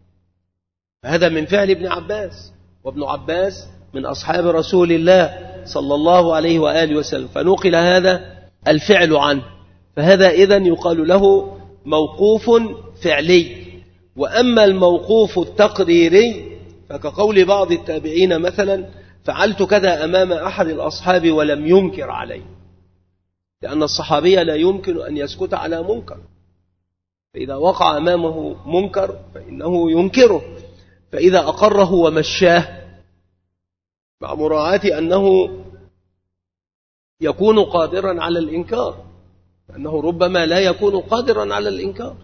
هذا من فعل ابن عباس، وابن عباس من أصحاب رسول الله صلى الله عليه وآله وسلم، فنقل هذا الفعل عنه، فهذا إذن يقال له موقوف فعلي. وأما الموقوف التقريري فكقول بعض التابعين مثلا فعلت كذا أمام أحد الأصحاب ولم ينكر عليه، لأن الصحابي لا يمكن أن يسكت على منكر، فإذا وقع أمامه منكر فإنه ينكره، فإذا أقره ومشاه مع مراعاة أنه يكون قادرا على الإنكار، أنه ربما لا يكون قادرا على الإنكار.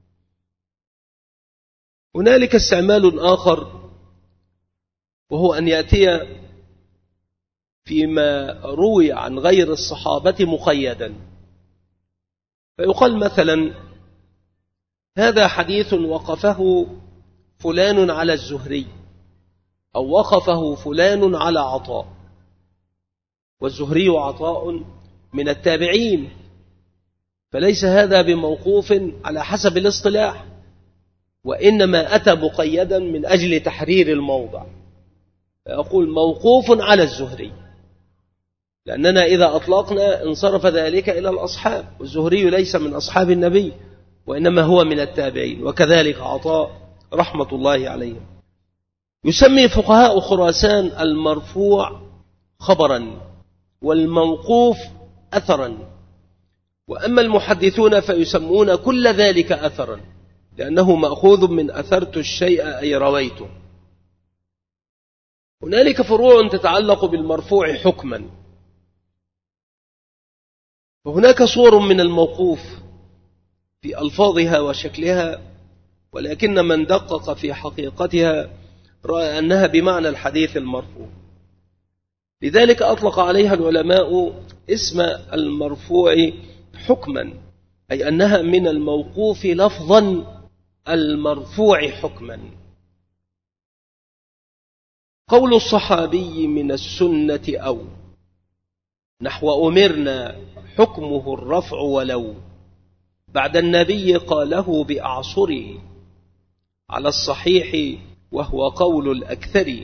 هنالك استعمال آخر، وهو أن يأتي فيما روي عن غير الصحابة مقيدا، فيقال مثلا هذا حديث وقفه فلان على الزهري، أو وقفه فلان على عطاء، والزهري وعطاء من التابعين، فليس هذا بموقوف على حسب الاصطلاح، وإنما أتى مقيدا من أجل تحرير الموضع، فأقول موقوف على الزهري، لأننا إذا أطلقنا انصرف ذلك إلى الأصحاب، والزهري ليس من أصحاب النبي وإنما هو من التابعين، وكذلك عطاء رحمة الله عليهم. يسمي فقهاء خراسان المرفوع خبرا والموقوف أثرا، وأما المحدثون فيسمون كل ذلك أثرا، لأنه مأخوذ من أثرت الشيء أي رويته. هنالك فروع تتعلق بالمرفوع حكما، وهناك صور من الموقوف في ألفاظها وشكلها، ولكن من دقق في حقيقتها رأى أنها بمعنى الحديث المرفوع، لذلك أطلق عليها العلماء اسم المرفوع حكما، أي أنها من الموقوف لفظا المرفوع حكما. قول الصحابي من السنة أو نحو أمرنا حكمه الرفع ولو بعد النبي قاله بأعصره على الصحيح وهو قول الأكثر،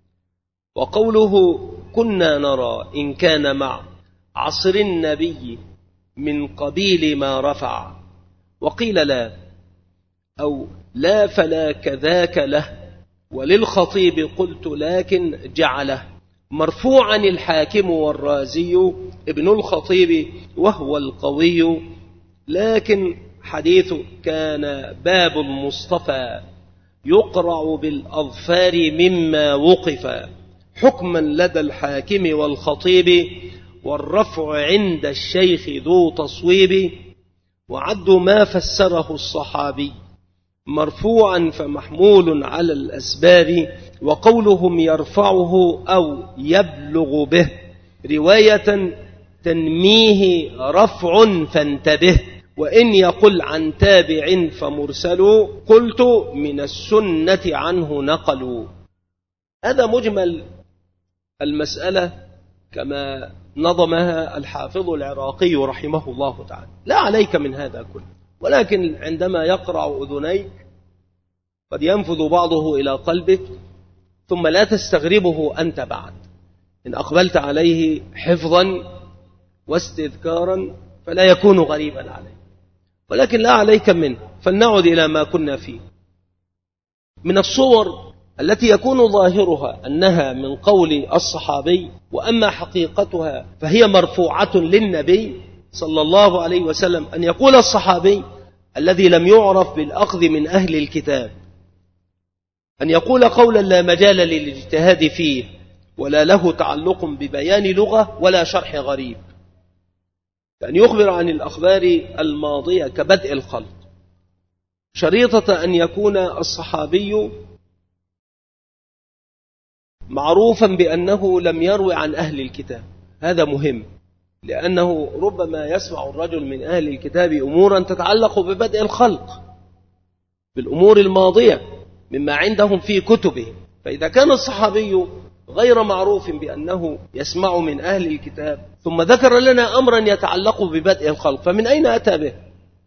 وقوله كنا نرى إن كان مع عصر النبي من قبيل ما رفع، وقيل لا أو لا فلا كذاك له، وللخطيب قلت لكن جعله مرفوعا الحاكم والرازي ابن الخطيب وهو القوي، لكن حديث كان باب المصطفى يقرع بالأظفار مما وقف، حكما لدى الحاكم والخطيب والرفع عند الشيخ ذو تصويب، وعد ما فسره الصحابي مرفوعا فمحمول على الأسباب، وقولهم يرفعه أو يبلغ به رواية تنميه رفع فانتبه، وإن يقل عن تابع فمرسل قلت من السنة عنه نقلوا. هذا مجمل المسألة كما نظمها الحافظ العراقي رحمه الله تعالى، لا عليك من هذا كله، ولكن عندما يقرع أذنيك قد ينفذ بعضه إلى قلبك ثم لا تستغربه أنت بعد، إن أقبلت عليه حفظا واستذكارا فلا يكون غريبا عليك، ولكن لا عليك منه. فلنعد إلى ما كنا فيه من الصور التي يكون ظاهرها أنها من قول الصحابي، وأما حقيقتها فهي مرفوعة للنبي صلى الله عليه وسلم، أن يقول الصحابي الذي لم يعرف بالأخذ من أهل الكتاب أن يقول قولا لا مجال للاجتهاد فيه ولا له تعلق ببيان لغة ولا شرح غريب، كأن يخبر عن الأخبار الماضية كبدء الخلق، شريطة أن يكون الصحابي معروفا بأنه لم يروي عن أهل الكتاب. هذا مهم، لأنه ربما يسمع الرجل من أهل الكتاب أمورا تتعلق ببدء الخلق، بالأمور الماضية مما عندهم في كتبهم، فإذا كان الصحابي غير معروف بأنه يسمع من أهل الكتاب ثم ذكر لنا أمرا يتعلق ببدء الخلق، فمن أين أتى به؟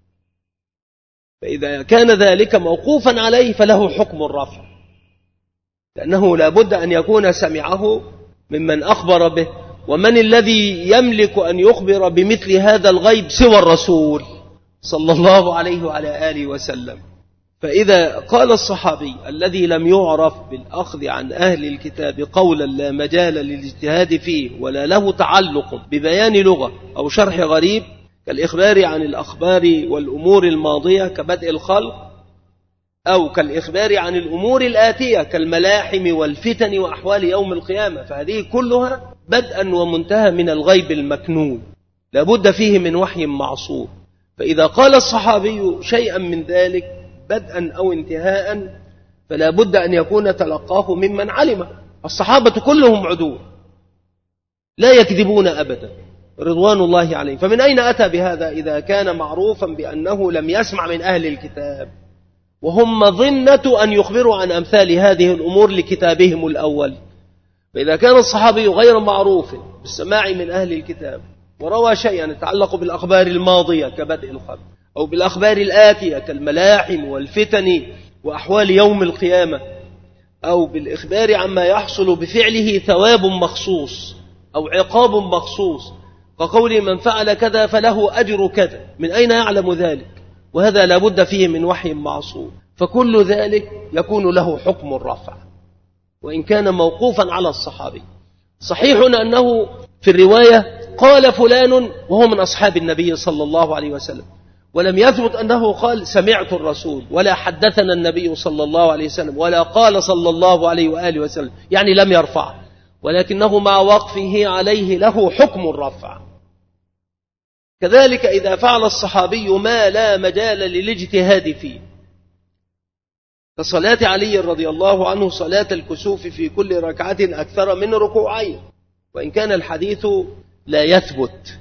فإذا كان ذلك موقوفا عليه فله حكم الرفع، لأنه لا بد أن يكون سمعه ممن أخبر به، ومن الذي يملك أن يخبر بمثل هذا الغيب سوى الرسول صلى الله عليه وعلى آله وسلم. فإذا قال الصحابي الذي لم يعرف بالأخذ عن أهل الكتاب قولا لا مجال للاجتهاد فيه ولا له تعلق ببيان لغة أو شرح غريب، كالإخبار عن الأخبار والأمور الماضية كبدء الخلق، أو كالإخبار عن الأمور الآتية كالملاحم والفتن وأحوال يوم القيامة، فهذه كلها بدءا ومنتهى من الغيب المكنون، لابد فيه من وحي معصوم. فإذا قال الصحابي شيئا من ذلك بدءا أو انتهاء فلا بد أن يكون تلقاه ممن علم. الصحابة كلهم عدول لا يكذبون أبدا رضوان الله عليهم، فمن أين أتى بهذا إذا كان معروفا بأنه لم يسمع من أهل الكتاب، وهم مظنة أن يخبروا عن أمثال هذه الأمور لكتابهم الأول؟ فإذا كان الصحابي غير معروف بالسماع من أهل الكتاب وروى شيئا يتعلق بالأخبار الماضية كبدء الخلق، أو بالأخبار الآتية كالملاحم والفتن وأحوال يوم القيامة، أو بالإخبار عما يحصل بفعله ثواب مخصوص أو عقاب مخصوص، كقول من فعل كذا فله أجر كذا، من أين يعلم ذلك؟ وهذا لابد فيه من وحي معصوم. فكل ذلك يكون له حكم الرفع وإن كان موقوفا على الصحابي. صحيح أنه في الرواية قال فلان وهو من أصحاب النبي صلى الله عليه وسلم، ولم يثبت أنه قال سمعت الرسول، ولا حدثنا النبي صلى الله عليه وسلم، ولا قال صلى الله عليه وآله وسلم، يعني لم يرفع، ولكنه مع وقفه عليه له حكم الرفع. كذلك إذا فعل الصحابي ما لا مجال للاجتهاد فيه، كصلاة علي رضي الله عنه صلاة الكسوف في كل ركعة أكثر من ركوعين، وإن كان الحديث لا يثبت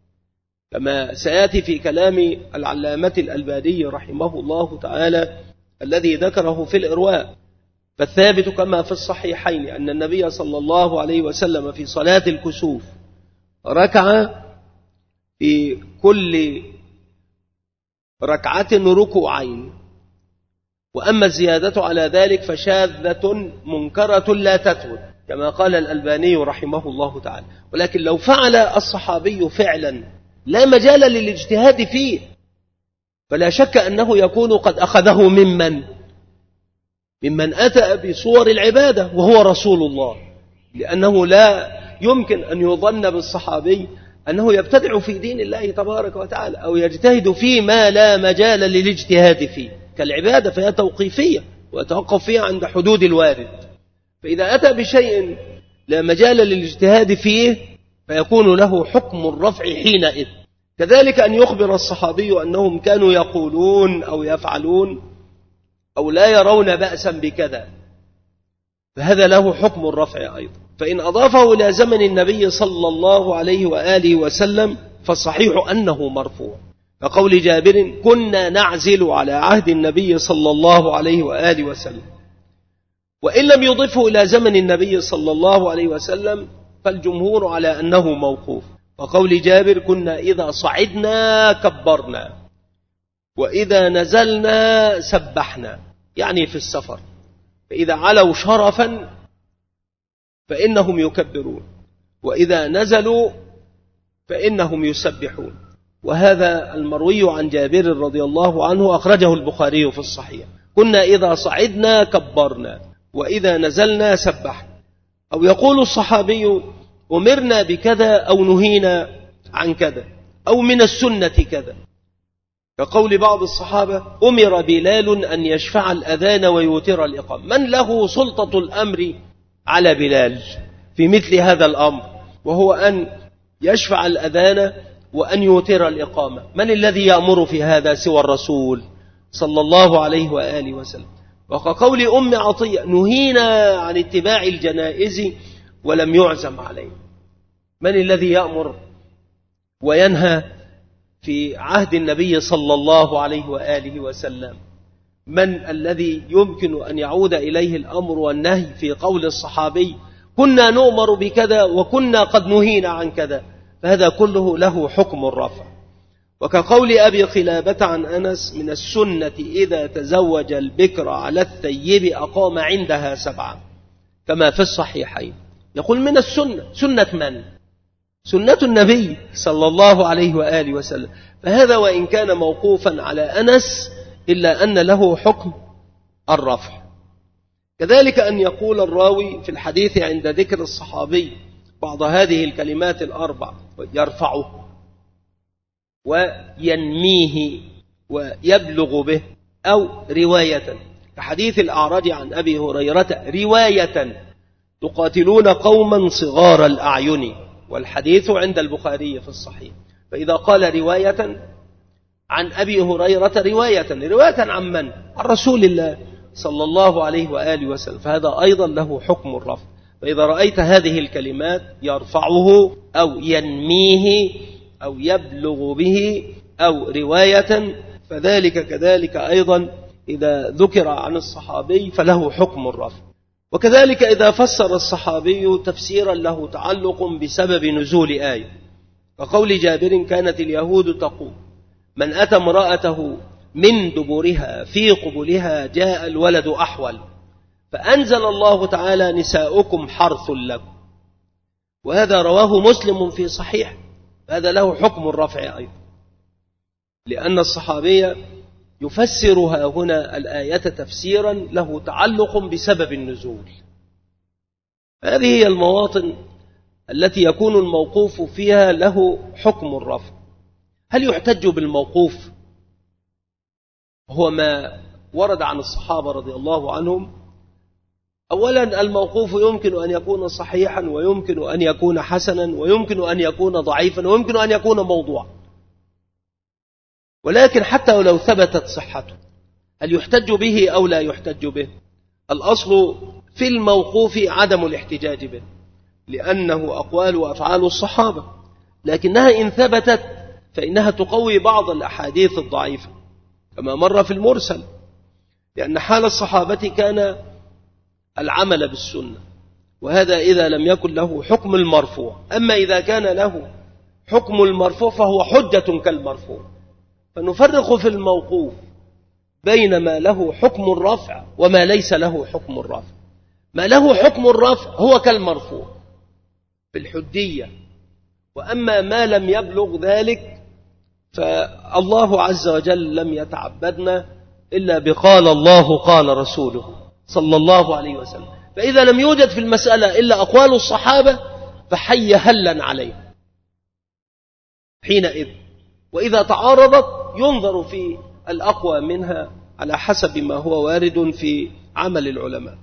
كما سيأتي في كلام العلامة الألباني رحمه الله تعالى الذي ذكره في الإرواء. فالثابت كما في الصحيحين أن النبي صلى الله عليه وسلم في صلاة الكسوف ركع في كل ركعة ركوعين، وأما الزيادة على ذلك فشاذة منكرة لا تثبت كما قال الألباني رحمه الله تعالى. ولكن لو فعل الصحابي فعلا لا مجال للاجتهاد فيه فلا شك أنه يكون قد أخذه ممن ممن أتى بصور العبادة وهو رسول الله، لأنه لا يمكن أن يظن بالصحابي أنه يبتدع في دين الله تبارك وتعالى أو يجتهد فيما لا مجال للاجتهاد فيه كالعبادة، فهي توقيفية ويتوقف فيها عند حدود الوارد. فإذا أتى بشيء لا مجال للاجتهاد فيه فيكون له حكم الرفع حينئذ. كذلك أن يخبر الصحابي أنهم كانوا يقولون أو يفعلون أو لا يرون بأسا بكذا، فهذا له حكم الرفع أيضا. فإن أضافه إلى زمن النبي صلى الله عليه وآله وسلم فالصحيح أنه مرفوع، كقول جابر كنا نعزل على عهد النبي صلى الله عليه وآله وسلم. وإن لم يضفه إلى زمن النبي صلى الله عليه وسلم فالجمهور على أنه موقوف، وقول جابر كنا إذا صعدنا كبرنا وإذا نزلنا سبحنا، يعني في السفر، فإذا علوا شرفا فإنهم يكبرون وإذا نزلوا فإنهم يسبحون. وهذا المروي عن جابر رضي الله عنه أخرجه البخاري في الصحيح، كنا إذا صعدنا كبرنا وإذا نزلنا سبحنا. أو يقول الصحابي أمرنا بكذا أو نهينا عن كذا أو من السنة كذا، كقول بعض الصحابة أمر بلال أن يشفع الأذان ويوتر الإقامة. من له سلطة الأمر على بلال في مثل هذا الأمر وهو أن يشفع الأذان وأن يوتر الإقامة؟ من الذي يأمر في هذا سوى الرسول صلى الله عليه وآله وسلم؟ وكقول أم عطية نهينا عن اتباع الجنائز ولم يعزم عليه. من الذي يأمر وينهى في عهد النبي صلى الله عليه وآله وسلم؟ من الذي يمكن أن يعود إليه الأمر والنهي في قول الصحابي كنا نؤمر بكذا وكنا قد نهينا عن كذا؟ فهذا كله له حكم الرفع. وكقول أبي قلابة عن أنس من السنة إذا تزوج البكر على الثيب أقام عندها سبعة، كما في الصحيحين. يقول من السنة، سنة من؟ سنة النبي صلى الله عليه وآله وسلم. فهذا وإن كان موقوفا على أنس إلا أن له حكم الرفع. كذلك أن يقول الراوي في الحديث عند ذكر الصحابي بعض هذه الكلمات الأربع يرفعه، وينميه ويبلغ به، أو رواية كحديث الأعرج عن أبي هريرة رواية تقاتلون قوما صغار الأعين، والحديث عند البخاري في الصحيح. فإذا قال رواية عن أبي هريرة رواية رواية عن من؟ عن رسول الله صلى الله عليه وآله وسلم، فهذا أيضا له حكم الرفع. فإذا رأيت هذه الكلمات يرفعه أو ينميه أو يبلغ به أو رواية، فذلك كذلك أيضا إذا ذكر عن الصحابي فله حكم الرفع. وكذلك إذا فسر الصحابي تفسيرا له تعلق بسبب نزول آية، وقول جابر كانت اليهود تقول من أتى امرأته من دبرها في قبلها جاء الولد أحول، فأنزل الله تعالى نساؤكم حرث لكم، وهذا رواه مسلم في صحيح. هذا له حكم الرفع أيضا، لأن الصحابي يفسرها هنا الآية تفسيرا له تعلق بسبب النزول. هذه هي المواطن التي يكون الموقوف فيها له حكم الرفع. هل يحتج بالموقوف؟ هو ما ورد عن الصحابة رضي الله عنهم. أولا الموقوف يمكن أن يكون صحيحا، ويمكن أن يكون حسنا، ويمكن أن يكون ضعيفا، ويمكن أن يكون موضوعا. ولكن حتى ولو ثبتت صحته هل يحتج به أو لا يحتج به؟ الأصل في الموقوف عدم الاحتجاج به، لأنه أقوال وأفعال الصحابة، لكنها إن ثبتت فإنها تقوي بعض الأحاديث الضعيفة كما مر في المرسل، لأن حال الصحابة كان العمل بالسنة، وهذا إذا لم يكن له حكم المرفوع. أما إذا كان له حكم المرفوع فهو حجة كالمرفوع. فنفرق في الموقوف بين ما له حكم الرفع وما ليس له حكم الرفع. ما له حكم الرفع هو كالمرفوع في الحجية، وأما ما لم يبلغ ذلك فالله عز وجل لم يتعبدنا إلا بقال الله قال رسوله صلى الله عليه وسلم. فإذا لم يوجد في المسألة إلا أقوال الصحابة فحي هلا عليه حينئذ. وإذا تعارضت ينظر في الأقوى منها على حسب ما هو وارد في عمل العلماء.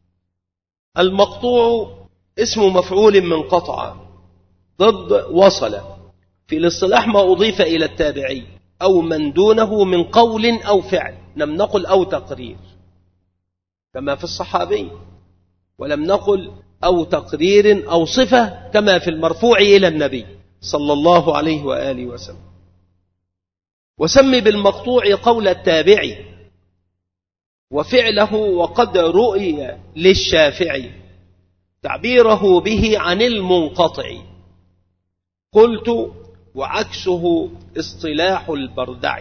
المقطوع اسم مفعول من قطع ضد وصل، في الاصطلاح ما أضيف إلى التابعي أو من دونه من قول أو فعل، لم نقل أو تقرير كما في الصحابي، ولم نقل أو تقرير أو صفة كما في المرفوع إلى النبي صلى الله عليه وآله وسلم. وسمي بالمقطوع قول التابعي وفعله وقد رؤي للشافعي تعبيره به عن المنقطع. قلت وعكسه اصطلاح البردعي.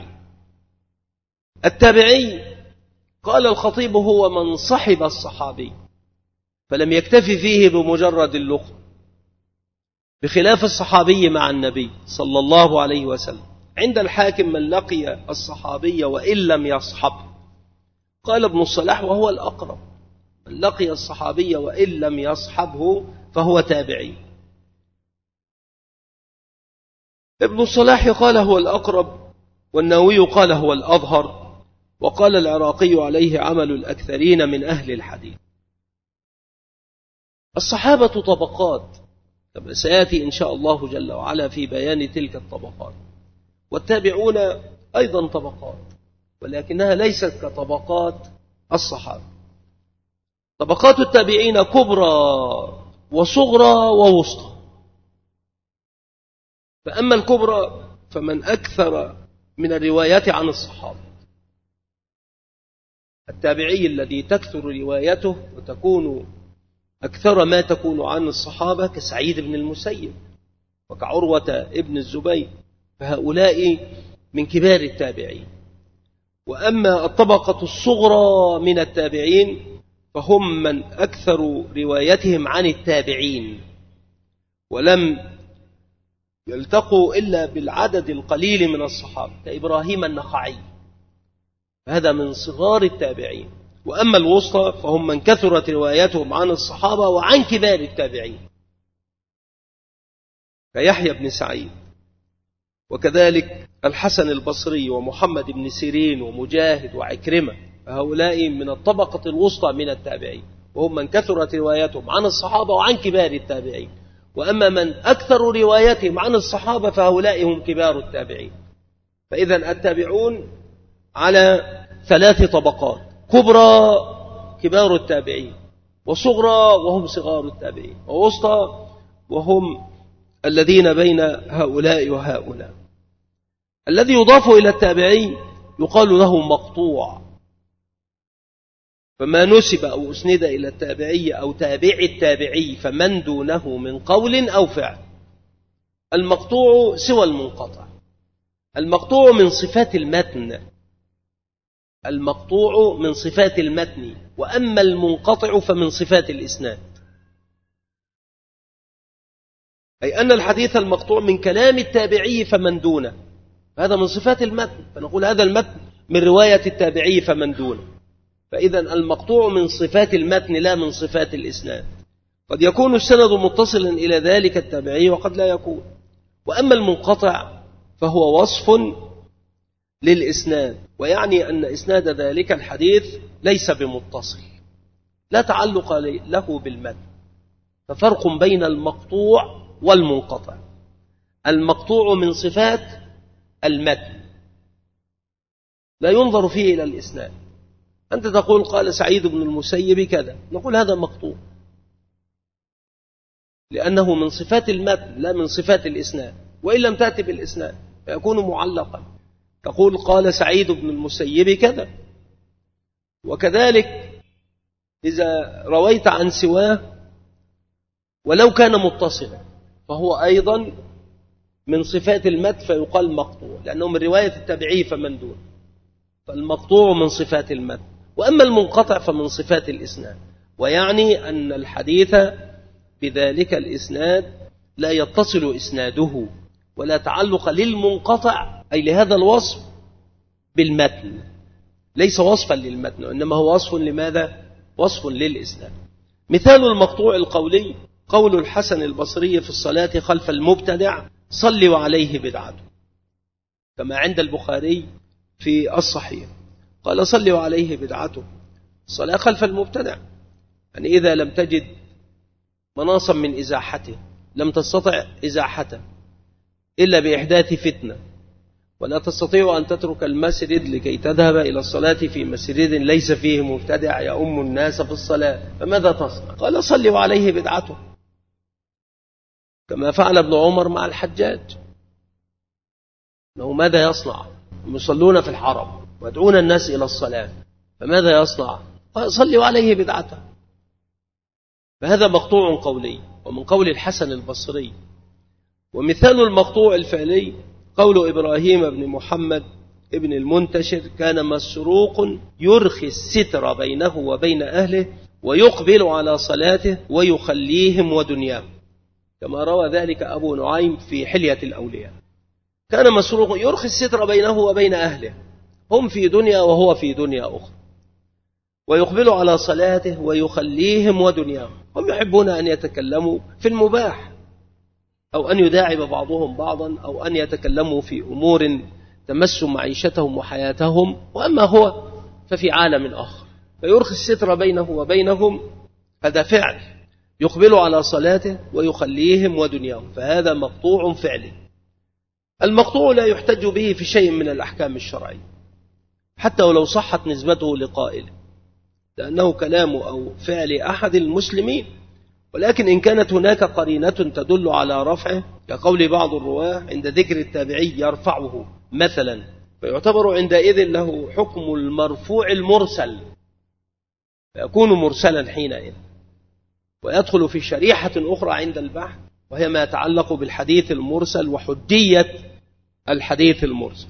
التابعي قال الخطيب هو من صحب الصحابي فلم يكتفي فيه بمجرد اللقب، بخلاف الصحابي مع النبي صلى الله عليه وسلم. عند الحاكم من لقي الصحابي وإن لم يصحبه، قال ابن الصلاح وهو الأقرب، من لقي الصحابي وإن لم يصحبه فهو تابعي. ابن الصلاح قال هو الأقرب، والنووي قال هو الأظهر، وقال العراقي عليه عمل الأكثرين من أهل الحديث. الصحابة طبقات كما سيأتي إن شاء الله جل وعلا في بيان تلك الطبقات، والتابعون أيضا طبقات، ولكنها ليست كطبقات الصحابة. طبقات التابعين كبرى وصغرى ووسطى. فأما الكبرى فمن أكثر من الروايات عن الصحابة، التابعي الذي تكثر روايته وتكون أكثر ما تكون عن الصحابة كسعيد بن المسيب وكعروة ابن الزبير، فهؤلاء من كبار التابعين. وأما الطبقة الصغرى من التابعين فهم من أكثر روايتهم عن التابعين ولم يلتقوا إلا بالعدد القليل من الصحابة، كإبراهيم النخعي، هذا من صغار التابعين. وأما الوسطى فهم من كثرت روايتهم عن الصحابة وعن كبار التابعين، كيحيى بن سعيد وكذلك الحسن البصري ومحمد بن سيرين ومجاهد وعكرمة، هؤلاء من الطبقة الوسطى من التابعين، وهم من كثرت رواياتهم عن الصحابة وعن كبار التابعين. وأما من أكثر رواياتهم عن الصحابة فهؤلاء هم كبار التابعين. فإذا التابعون على ثلاث طبقات: كبرى كبار التابعين، وصغرى وهم صغار التابعين، ووسطى وهم الذين بين هؤلاء وهؤلاء. الذي يضاف إلى التابعين يقال له مقطوع، فما نسب أو أسند إلى التابعي أو تابع التابعي فمن دونه من قول أو فعل. المقطوع سوى المنقطع. المقطوع من صفات المتن، المقطوع من صفات المتن، وأما المنقطع فمن صفات الإسناد. أي أن الحديث المقطوع من كلام التابعي فمن دونه، هذا من صفات المتن، فنقول هذا المتن من رواية التابعي فمن دونه. فإذا المقطوع من صفات المتن لا من صفات الإسناد. قد يكون السند متصلا إلى ذلك التابعي وقد لا يكون. وأما المنقطع فهو وصف للإسناد، ويعني أن إسناد ذلك الحديث ليس بمتصل، لا تعلق له بالمتن. ففرق بين المقطوع والمنقطع. المقطوع من صفات المتن لا ينظر فيه إلى الإسناد. أنت تقول قال سعيد بن المسيب كذا، نقول هذا مقطوع لأنه من صفات المتن لا من صفات الإسناد، وإن لم تأتي بالإسناد فيكون معلقا. تقول قال سعيد بن المسيب كذا. وكذلك إذا رويت عن سواه ولو كان متصلا فهو أيضا من صفات المتن فيقال مقطوع، لأنه من رواية التابعي فمن دون. فالمقطوع من صفات المتن، وأما المنقطع فمن صفات الإسناد. ويعني أن الحديث بذلك الإسناد لا يتصل إسناده ولا تعلق للمنقطع أي لهذا الوصف بالمتن، ليس وصفا للمتن، إنما هو وصف لماذا؟ وصف للإسناد. مثال المقطوع القولي قول الحسن البصري في الصلاة خلف المبتدع صل وعليه بدعته، كما عند البخاري في الصحيح قال صل وعليه بدعته، الصلاة خلف المبتدع. يعني إذا لم تجد مناصا من إزاحته، لم تستطع إزاحته إلا بإحداث فتنة، ولا تستطيع أن تترك المسجد لكي تذهب إلى الصلاة في مسجد ليس فيه مبتدع يؤم الناس في الصلاة، فماذا تصنع؟ قال صل وعليه بدعته، كما فعل ابن عمر مع الحجاج. أنه ماذا يصنع؟ يصلون في الحرم ويدعون الناس إلى الصلاة، فماذا يصنع؟ قال صل وعليه بدعته. فهذا مقطوع قولي ومن قول الحسن البصري. ومثال المقطوع الفعلي قول إبراهيم بن محمد ابن المنتشر كان مسروق يرخي الستر بينه وبين أهله ويقبل على صلاته ويخليهم ودنياهم، كما روى ذلك أبو نعيم في حلية الأولياء. كان مسروق يرخي الستر بينه وبين أهله، هم في دنيا وهو في دنيا أخرى، ويقبل على صلاته ويخليهم ودنياهم. هم يحبون أن يتكلموا في المباح، أو أن يداعب بعضهم بعضا، أو أن يتكلموا في أمور تمس معيشتهم وحياتهم، وأما هو ففي عالم آخر. فيرخي الستر بينه وبينهم، هذا فعل، يقبل على صلاته ويخليهم ودنياهم، فهذا مقطوع فعلي. المقطوع لا يحتج به في شيء من الأحكام الشرعية حتى ولو صحت نسبته لقائله، لأنه كلام أو فعل أحد المسلمين. ولكن إن كانت هناك قرينة تدل على رفعه كقول بعض الرواه عند ذكر التابعي يرفعه مثلا، فيعتبر عندئذ له حكم المرفوع المرسل، فيكون مرسلا حينئذ، ويدخل في شريحة أخرى عند البحث، وهي ما يتعلق بالحديث المرسل وحجية الحديث المرسل.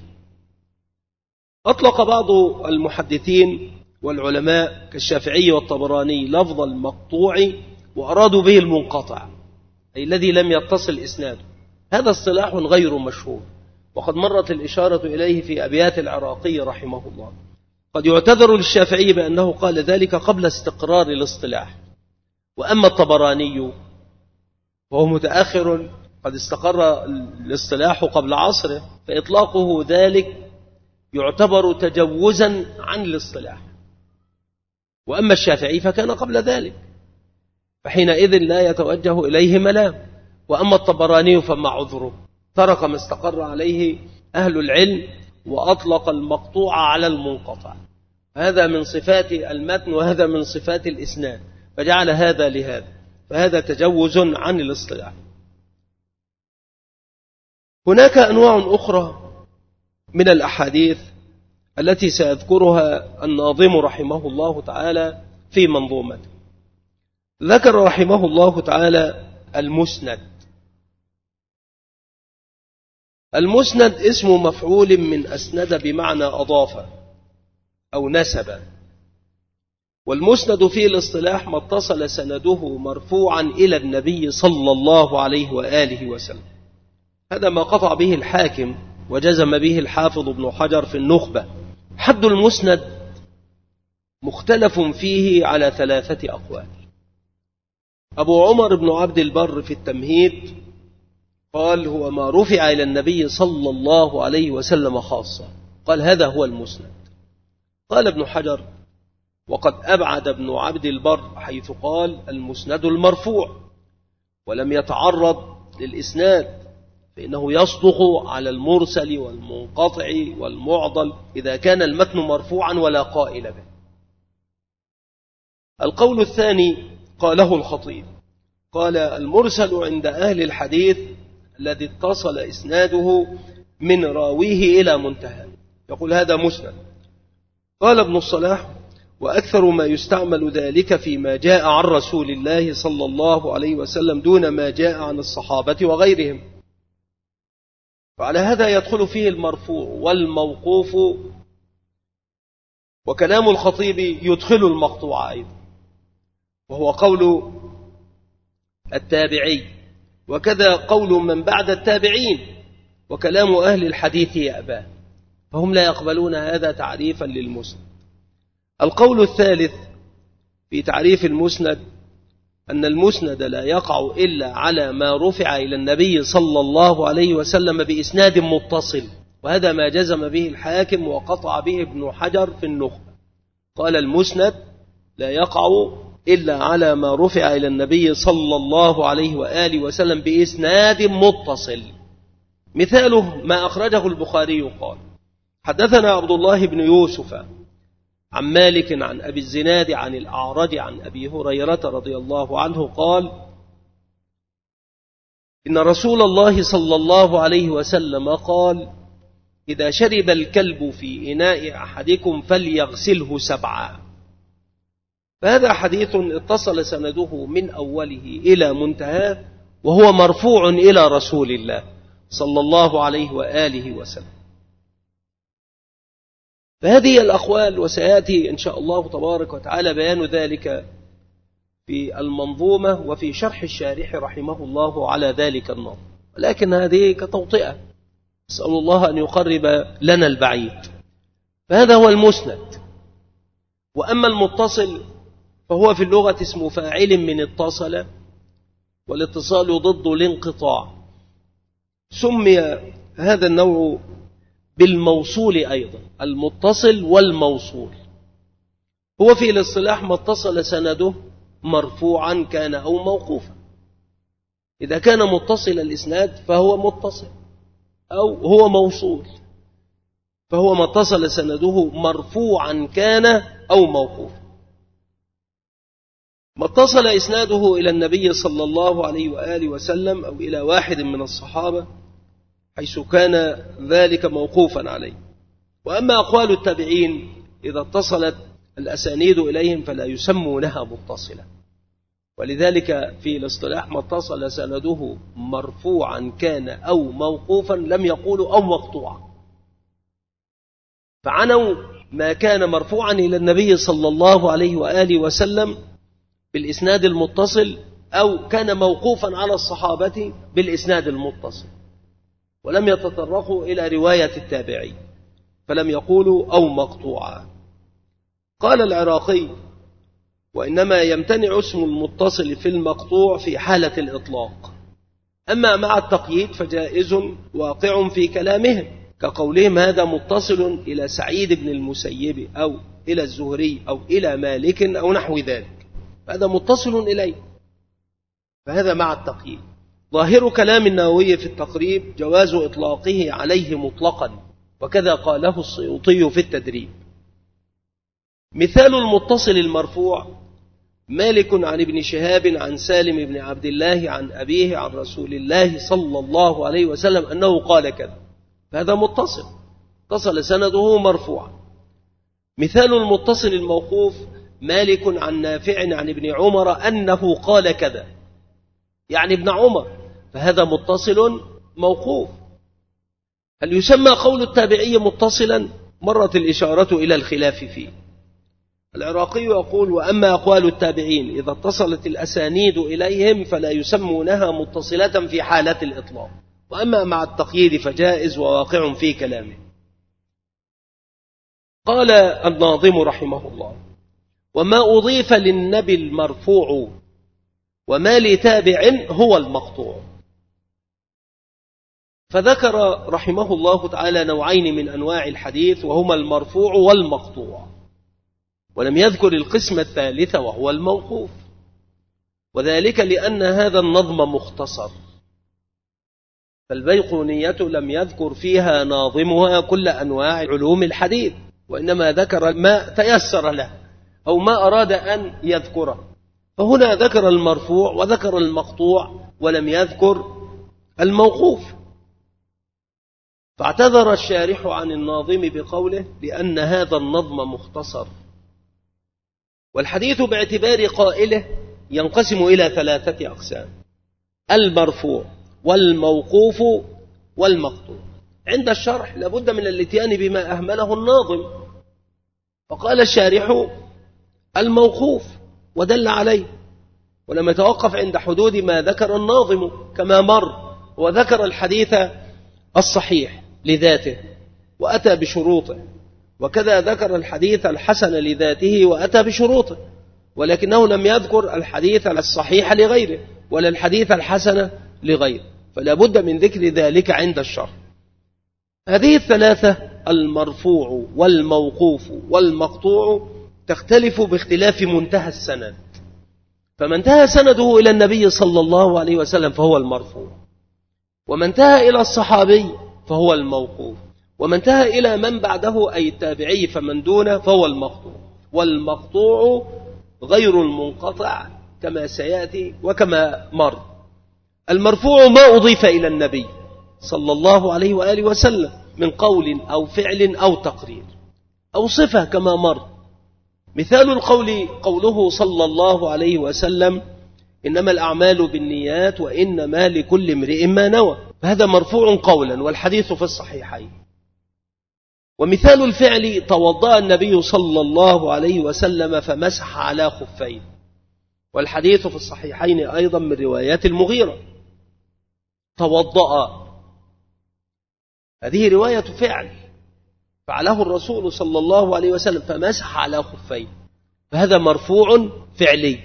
أطلق بعض المحدثين والعلماء كالشافعي والطبراني لفظ المقطوع وأرادوا به المنقطع، أي الذي لم يتصل إسناده. هذا اصطلاح غير مشهور، وقد مرت الإشارة إليه في أبيات العراقي رحمه الله. قد يعتذر للشافعي بأنه قال ذلك قبل استقرار الاصطلاح. وأما الطبراني وهو متأخر قد استقر الاصطلاح قبل عصره، فإطلاقه ذلك يعتبر تجوزا عن الاصطلاح. وأما الشافعي فكان قبل ذلك، فحينئذ لا يتوجه إليه ملام. وأما الطبراني فما عذره، ترك ما استقر عليه أهل العلم وأطلق المقطوع على المنقطع. هذا من صفات المتن وهذا من صفات الإسناد، فجعل هذا لهذا، فهذا تجوز عن الاصطلاح. هناك أنواع أخرى من الأحاديث التي سيذكرها الناظم رحمه الله تعالى في منظومته. ذكر رحمه الله تعالى المسند. المسند اسم مفعول من أسند بمعنى أضاف أو نسب. والمسند في الاصطلاح ما اتصل سنده مرفوعا إلى النبي صلى الله عليه وآله وسلم. هذا ما قطع به الحاكم وجزم به الحافظ ابن حجر في النخبة. حد المسند مختلف فيه على ثلاثة أقوال. أبو عمر بن عبد البر في التمهيد قال هو ما رفع إلى النبي صلى الله عليه وسلم خاصة، قال هذا هو المسند. قال ابن حجر وقد أبعد ابن عبد البر حيث قال المسند المرفوع، ولم يتعرض للإسناد، فإنه يصدق على المرسل والمنقطع والمعضل إذا كان المتن مرفوعا ولا قائل به. القول الثاني قاله الخطيب، قال المرسل عند أهل الحديث الذي اتصل إسناده من راويه إلى منتهى، يقول هذا مسند. قال ابن الصلاح وأكثر ما يستعمل ذلك فيما جاء عن رسول الله صلى الله عليه وسلم دون ما جاء عن الصحابة وغيرهم. فعلى هذا يدخل فيه المرفوع والموقوف، وكلام الخطيب يدخل المقطوع أيضا، وهو قول التابعي، وكذا قول من بعد التابعين، وكلام أهل الحديث يأباه، فهم لا يقبلون هذا تعريفا للمسند. القول الثالث في تعريف المسند أن المسند لا يقع إلا على ما رفع إلى النبي صلى الله عليه وسلم بإسناد متصل، وهذا ما جزم به الحاكم وقطع به ابن حجر في النخبة. قال المسند لا يقع إلا على ما رفع إلى النبي صلى الله عليه وآله وسلم بإسناد متصل. مثاله ما أخرجه البخاري قال حدثنا عبد الله بن يوسف عن مالك عن أبي الزناد عن الأعرج عن أبي هريرة رضي الله عنه قال إن رسول الله صلى الله عليه وسلم قال إذا شرب الكلب في إناء أحدكم فليغسله سبعا. فهذا حديث اتصل سنده من أوله إلى منتهاه، وهو مرفوع إلى رسول الله صلى الله عليه وآله وسلم. فهذه الأقوال، وسيأتي إن شاء الله تبارك وتعالى بيان ذلك في المنظومة وفي شرح الشارح رحمه الله على ذلك النظر، ولكن هذه كتوطئة، نسأل الله أن يقرب لنا البعيد. فهذا هو المسند. وأما المتصل فهو في اللغة اسم فاعل من اتصل، والاتصال ضد الانقطاع. سمي هذا النوع بالموصول أيضا، المتصل والموصول. هو في الاصطلاح ما اتصل سنده مرفوعا كان أو موقوفا. إذا كان متصل الإسناد فهو متصل، أو هو موصول، فهو ما اتصل سنده مرفوعا كان أو موقوفا. ما اتصل إسناده إلى النبي صلى الله عليه وآله وسلم أو إلى واحد من الصحابة حيث كان ذلك موقوفا عليه. وأما أقوال التابعين إذا اتصلت الأسانيد إليهم فلا يسمونها متصلة، ولذلك في الاصطلاح ما اتصل سنده مرفوعا كان أو موقوفا لم يقولوا أو مقطوعا، فعنوا ما كان مرفوعا إلى النبي صلى الله عليه وآله وسلم بالإسناد المتصل، أو كان موقوفا على الصحابة بالإسناد المتصل، ولم يتطرقوا إلى رواية التابعي، فلم يقولوا أو مقطوعا. قال العراقي وإنما يمتنع اسم المتصل في المقطوع في حالة الإطلاق، أما مع التقييد فجائز واقع في كلامهم، كقولهم هذا متصل إلى سعيد بن المسيب أو إلى الزهري أو إلى مالك أو نحو ذلك، هذا متصل إليه، فهذا مع التقييد. ظاهر كلام النووي في التقريب جواز إطلاقه عليه مطلقا، وكذا قاله السيوطي في التدريب. مثال المتصل المرفوع: مالك عن ابن شهاب عن سالم بن عبد الله عن أبيه عن رسول الله صلى الله عليه وسلم أنه قال كذا، فهذا متصل اتصل سنده مرفوعا. مثال المتصل الموقوف: مالك عن نافع عن ابن عمر أنه قال كذا، يعني ابن عمر، فهذا متصل موقوف. هل يسمى قول التابعي متصلا؟ مرت الإشارة إلى الخلاف فيه. العراقي يقول: وأما أقوال التابعين إذا اتصلت الأسانيد إليهم فلا يسمونها متصلة في حالة الإطلاق، وأما مع التقييد فجائز وواقع في كلامه. قال الناظم رحمه الله: وما أضيف للنبي المرفوع وما لتابع هو المقطوع. فذكر رحمه الله تعالى نوعين من أنواع الحديث، وهما المرفوع والمقطوع، ولم يذكر القسم الثالث وهو الموقوف، وذلك لأن هذا النظم مختصر، فالبيقونية لم يذكر فيها ناظمها كل أنواع علوم الحديث، وإنما ذكر ما تيسر له أو ما أراد أن يذكره، فهنا ذكر المرفوع وذكر المقطوع ولم يذكر الموقوف. فاعتذر الشارح عن الناظم بقوله: لأن هذا النظم مختصر. والحديث باعتبار قائله ينقسم إلى ثلاثة أقسام: المرفوع والموقوف والمقطوع. عند الشرح لابد من الاتيان بما أهمله الناظم، فقال الشارح الموقوف ودل عليه، ولم يتوقف عند حدود ما ذكر الناظم كما مر، وذكر الحديث الصحيح لذاته وأتى بشروطه، وكذا ذكر الحديث الحسن لذاته وأتى بشروطه، ولكنه لم يذكر الحديث الصحيح لغيره ولا الحديث الحسن لغيره، فلا بد من ذكر ذلك عند الشرح. هذه الثلاثة المرفوع والموقوف والمقطوع تختلف باختلاف منتهى السند، فمن انتهى سنده إلى النبي صلى الله عليه وسلم فهو المرفوع، ومن انتهى إلى الصحابي فهو الموقوف، ومن انتهى إلى من بعده أي التابعي فمن دونه فهو المقطوع. والمقطوع غير المنقطع كما سيأتي وكما مر. المرفوع ما أضيف إلى النبي صلى الله عليه وآله وسلم من قول أو فعل أو تقرير أو صفة كما مر. مثال القول قوله صلى الله عليه وسلم: إنما الأعمال بالنيات وإنما لكل امرئ ما نوى، فهذا مرفوع قولا والحديث في الصحيحين. ومثال الفعل: توضأ النبي صلى الله عليه وسلم فمسح على خفين، والحديث في الصحيحين أيضا من روايات المغيرة. توضأ هذه رواية فعل فعله الرسول صلى الله عليه وسلم فمسح على خفين، فهذا مرفوع فعلي.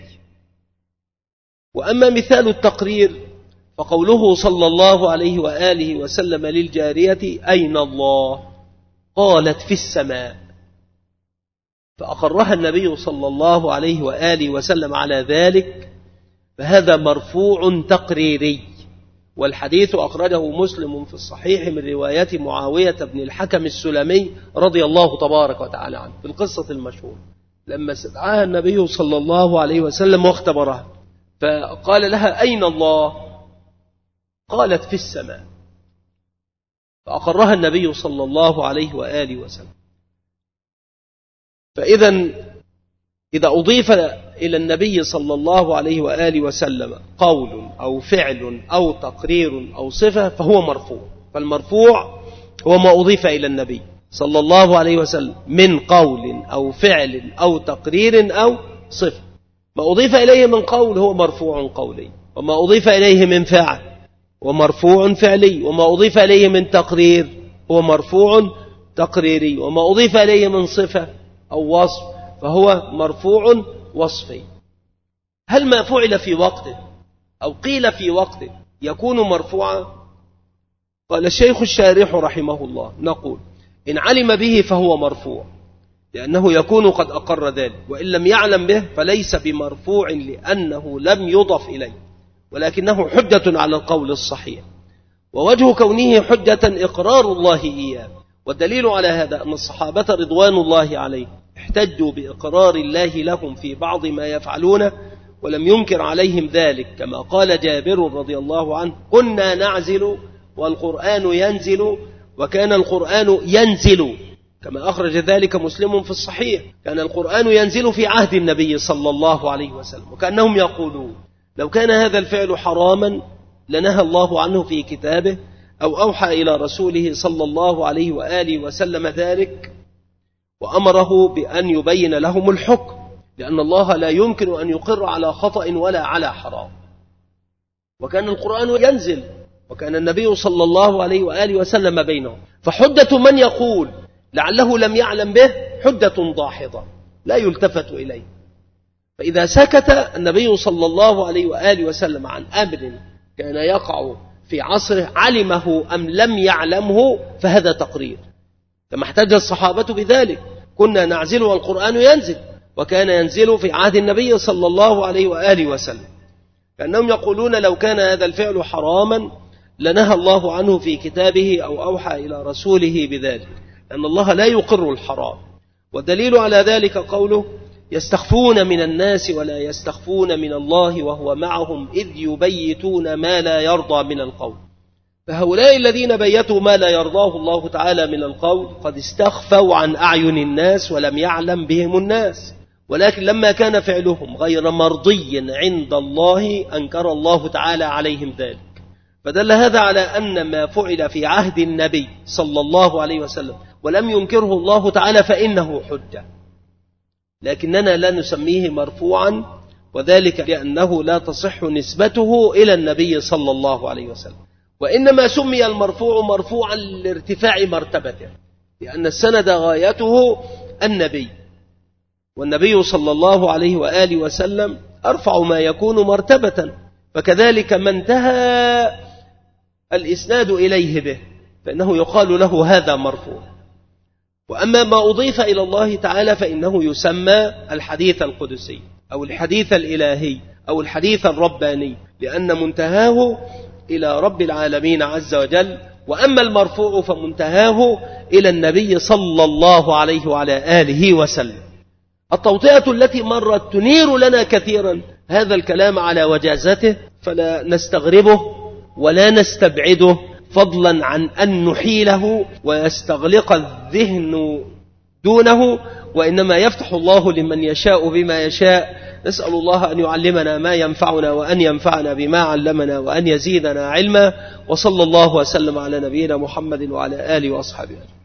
وأما مثال التقرير فقوله صلى الله عليه وآله وسلم للجارية: أين الله؟ قالت: في السماء، فأقرها النبي صلى الله عليه وآله وسلم على ذلك، فهذا مرفوع تقريري. والحديث أخرجه مسلم في الصحيح من رواية معاوية بن الحكم السلمي رضي الله تبارك وتعالى عنه في القصة المشهورة، لما استدعاها النبي صلى الله عليه وسلم واختبرها، فقال لها: أين الله؟ قالت: في السماء، فأقرها النبي صلى الله عليه وآله وسلم. فإذا إذا أضيف إلى النبي صلى الله عليه وآله وسلم قول أو فعل أو تقرير أو صفة فهو مرفوع. فالمرفوع هو ما أضيف إلى النبي صلى الله عليه وسلم من قول أو فعل أو تقرير أو صفة. ما أضيف إليه من قول هو مرفوع قولي، وما أضيف إليه من فعل ومرفوع فعلي، وما أضيف إليه من تقرير هو مرفوع تقريري، وما أضيف إليه من صفة أو وصف فهو مرفوع وصفي. هل ما فعل في وقته أو قيل في وقته يكون مرفوعا؟ قال الشيخ الشارح رحمه الله: نقول إن علم به فهو مرفوع، لأنه يكون قد أقر ذلك، وإن لم يعلم به فليس بمرفوع لأنه لم يضف إليه، ولكنه حجة على القول الصحيح. ووجه كونه حجة إقرار الله إياه، والدليل على هذا أن الصحابة رضوان الله عليهم احتجوا بإقرار الله لهم في بعض ما يفعلونه ولم ينكر عليهم ذلك، كما قال جابر رضي الله عنه: كنا نعزل والقرآن ينزل، وكان القرآن ينزل، كما أخرج ذلك مسلم في الصحيح. كان القرآن ينزل في عهد النبي صلى الله عليه وسلم، وكأنهم يقولون: لو كان هذا الفعل حراما لنهى الله عنه في كتابه أو أوحى إلى رسوله صلى الله عليه وآله وسلم ذلك وأمره بأن يبين لهم الحكم، لأن الله لا يمكن أن يقر على خطأ ولا على حرام. وكان القرآن ينزل، وكان النبي صلى الله عليه وآله وسلم بينهم. فحجة من يقول لعله لم يعلم به حجة داحضة لا يلتفت إليه. فإذا سكت النبي صلى الله عليه وآله وسلم عن أمر كان يقع في عصره علمه أم لم يعلمه فهذا تقرير، كما احتج الصحابة بذلك: كنا نعزل والقرآن ينزل، وكان ينزل في عهد النبي صلى الله عليه وآله وسلم. كأنهم يقولون: لو كان هذا الفعل حراما لنهى الله عنه في كتابه أو أوحى إلى رسوله بذلك، لأن الله لا يقر الحرام. والدليل على ذلك قوله: يستخفون من الناس ولا يستخفون من الله وهو معهم إذ يبيتون ما لا يرضى من القول. فهؤلاء الذين بيتوا ما لا يرضاه الله تعالى من القول قد استخفوا عن أعين الناس ولم يعلم بهم الناس، ولكن لما كان فعلهم غير مرضي عند الله أنكر الله تعالى عليهم ذلك. فدل هذا على أن ما فعل في عهد النبي صلى الله عليه وسلم ولم ينكره الله تعالى فإنه حجة، لكننا لا نسميه مرفوعا، وذلك لأنه لا تصح نسبته إلى النبي صلى الله عليه وسلم، وإنما سمي المرفوع مرفوعا لارتفاع مرتبته، لأن السند غايته النبي، والنبي صلى الله عليه وآله وسلم أرفع ما يكون مرتبة، فكذلك ما انتهى الإسناد إليه به فإنه يقال له هذا مرفوع. وأما ما أضيف إلى الله تعالى فإنه يسمى الحديث القدسي أو الحديث الإلهي أو الحديث الرباني، لأن منتهاه إلى رب العالمين عز وجل. وأما المرفوع فمنتهاه إلى النبي صلى الله عليه وعلى آله وسلم. التوطئة التي مرت تنير لنا كثيرا هذا الكلام على وجازته، فلا نستغربه ولا نستبعده، فضلا عن أن نحيله ويستغلق الذهن دونه، وإنما يفتح الله لمن يشاء بما يشاء. نسأل الله أن يعلمنا ما ينفعنا وأن ينفعنا بما علمنا وأن يزيدنا علما. وصلى الله وسلم على نبينا محمد وعلى آله وأصحابه.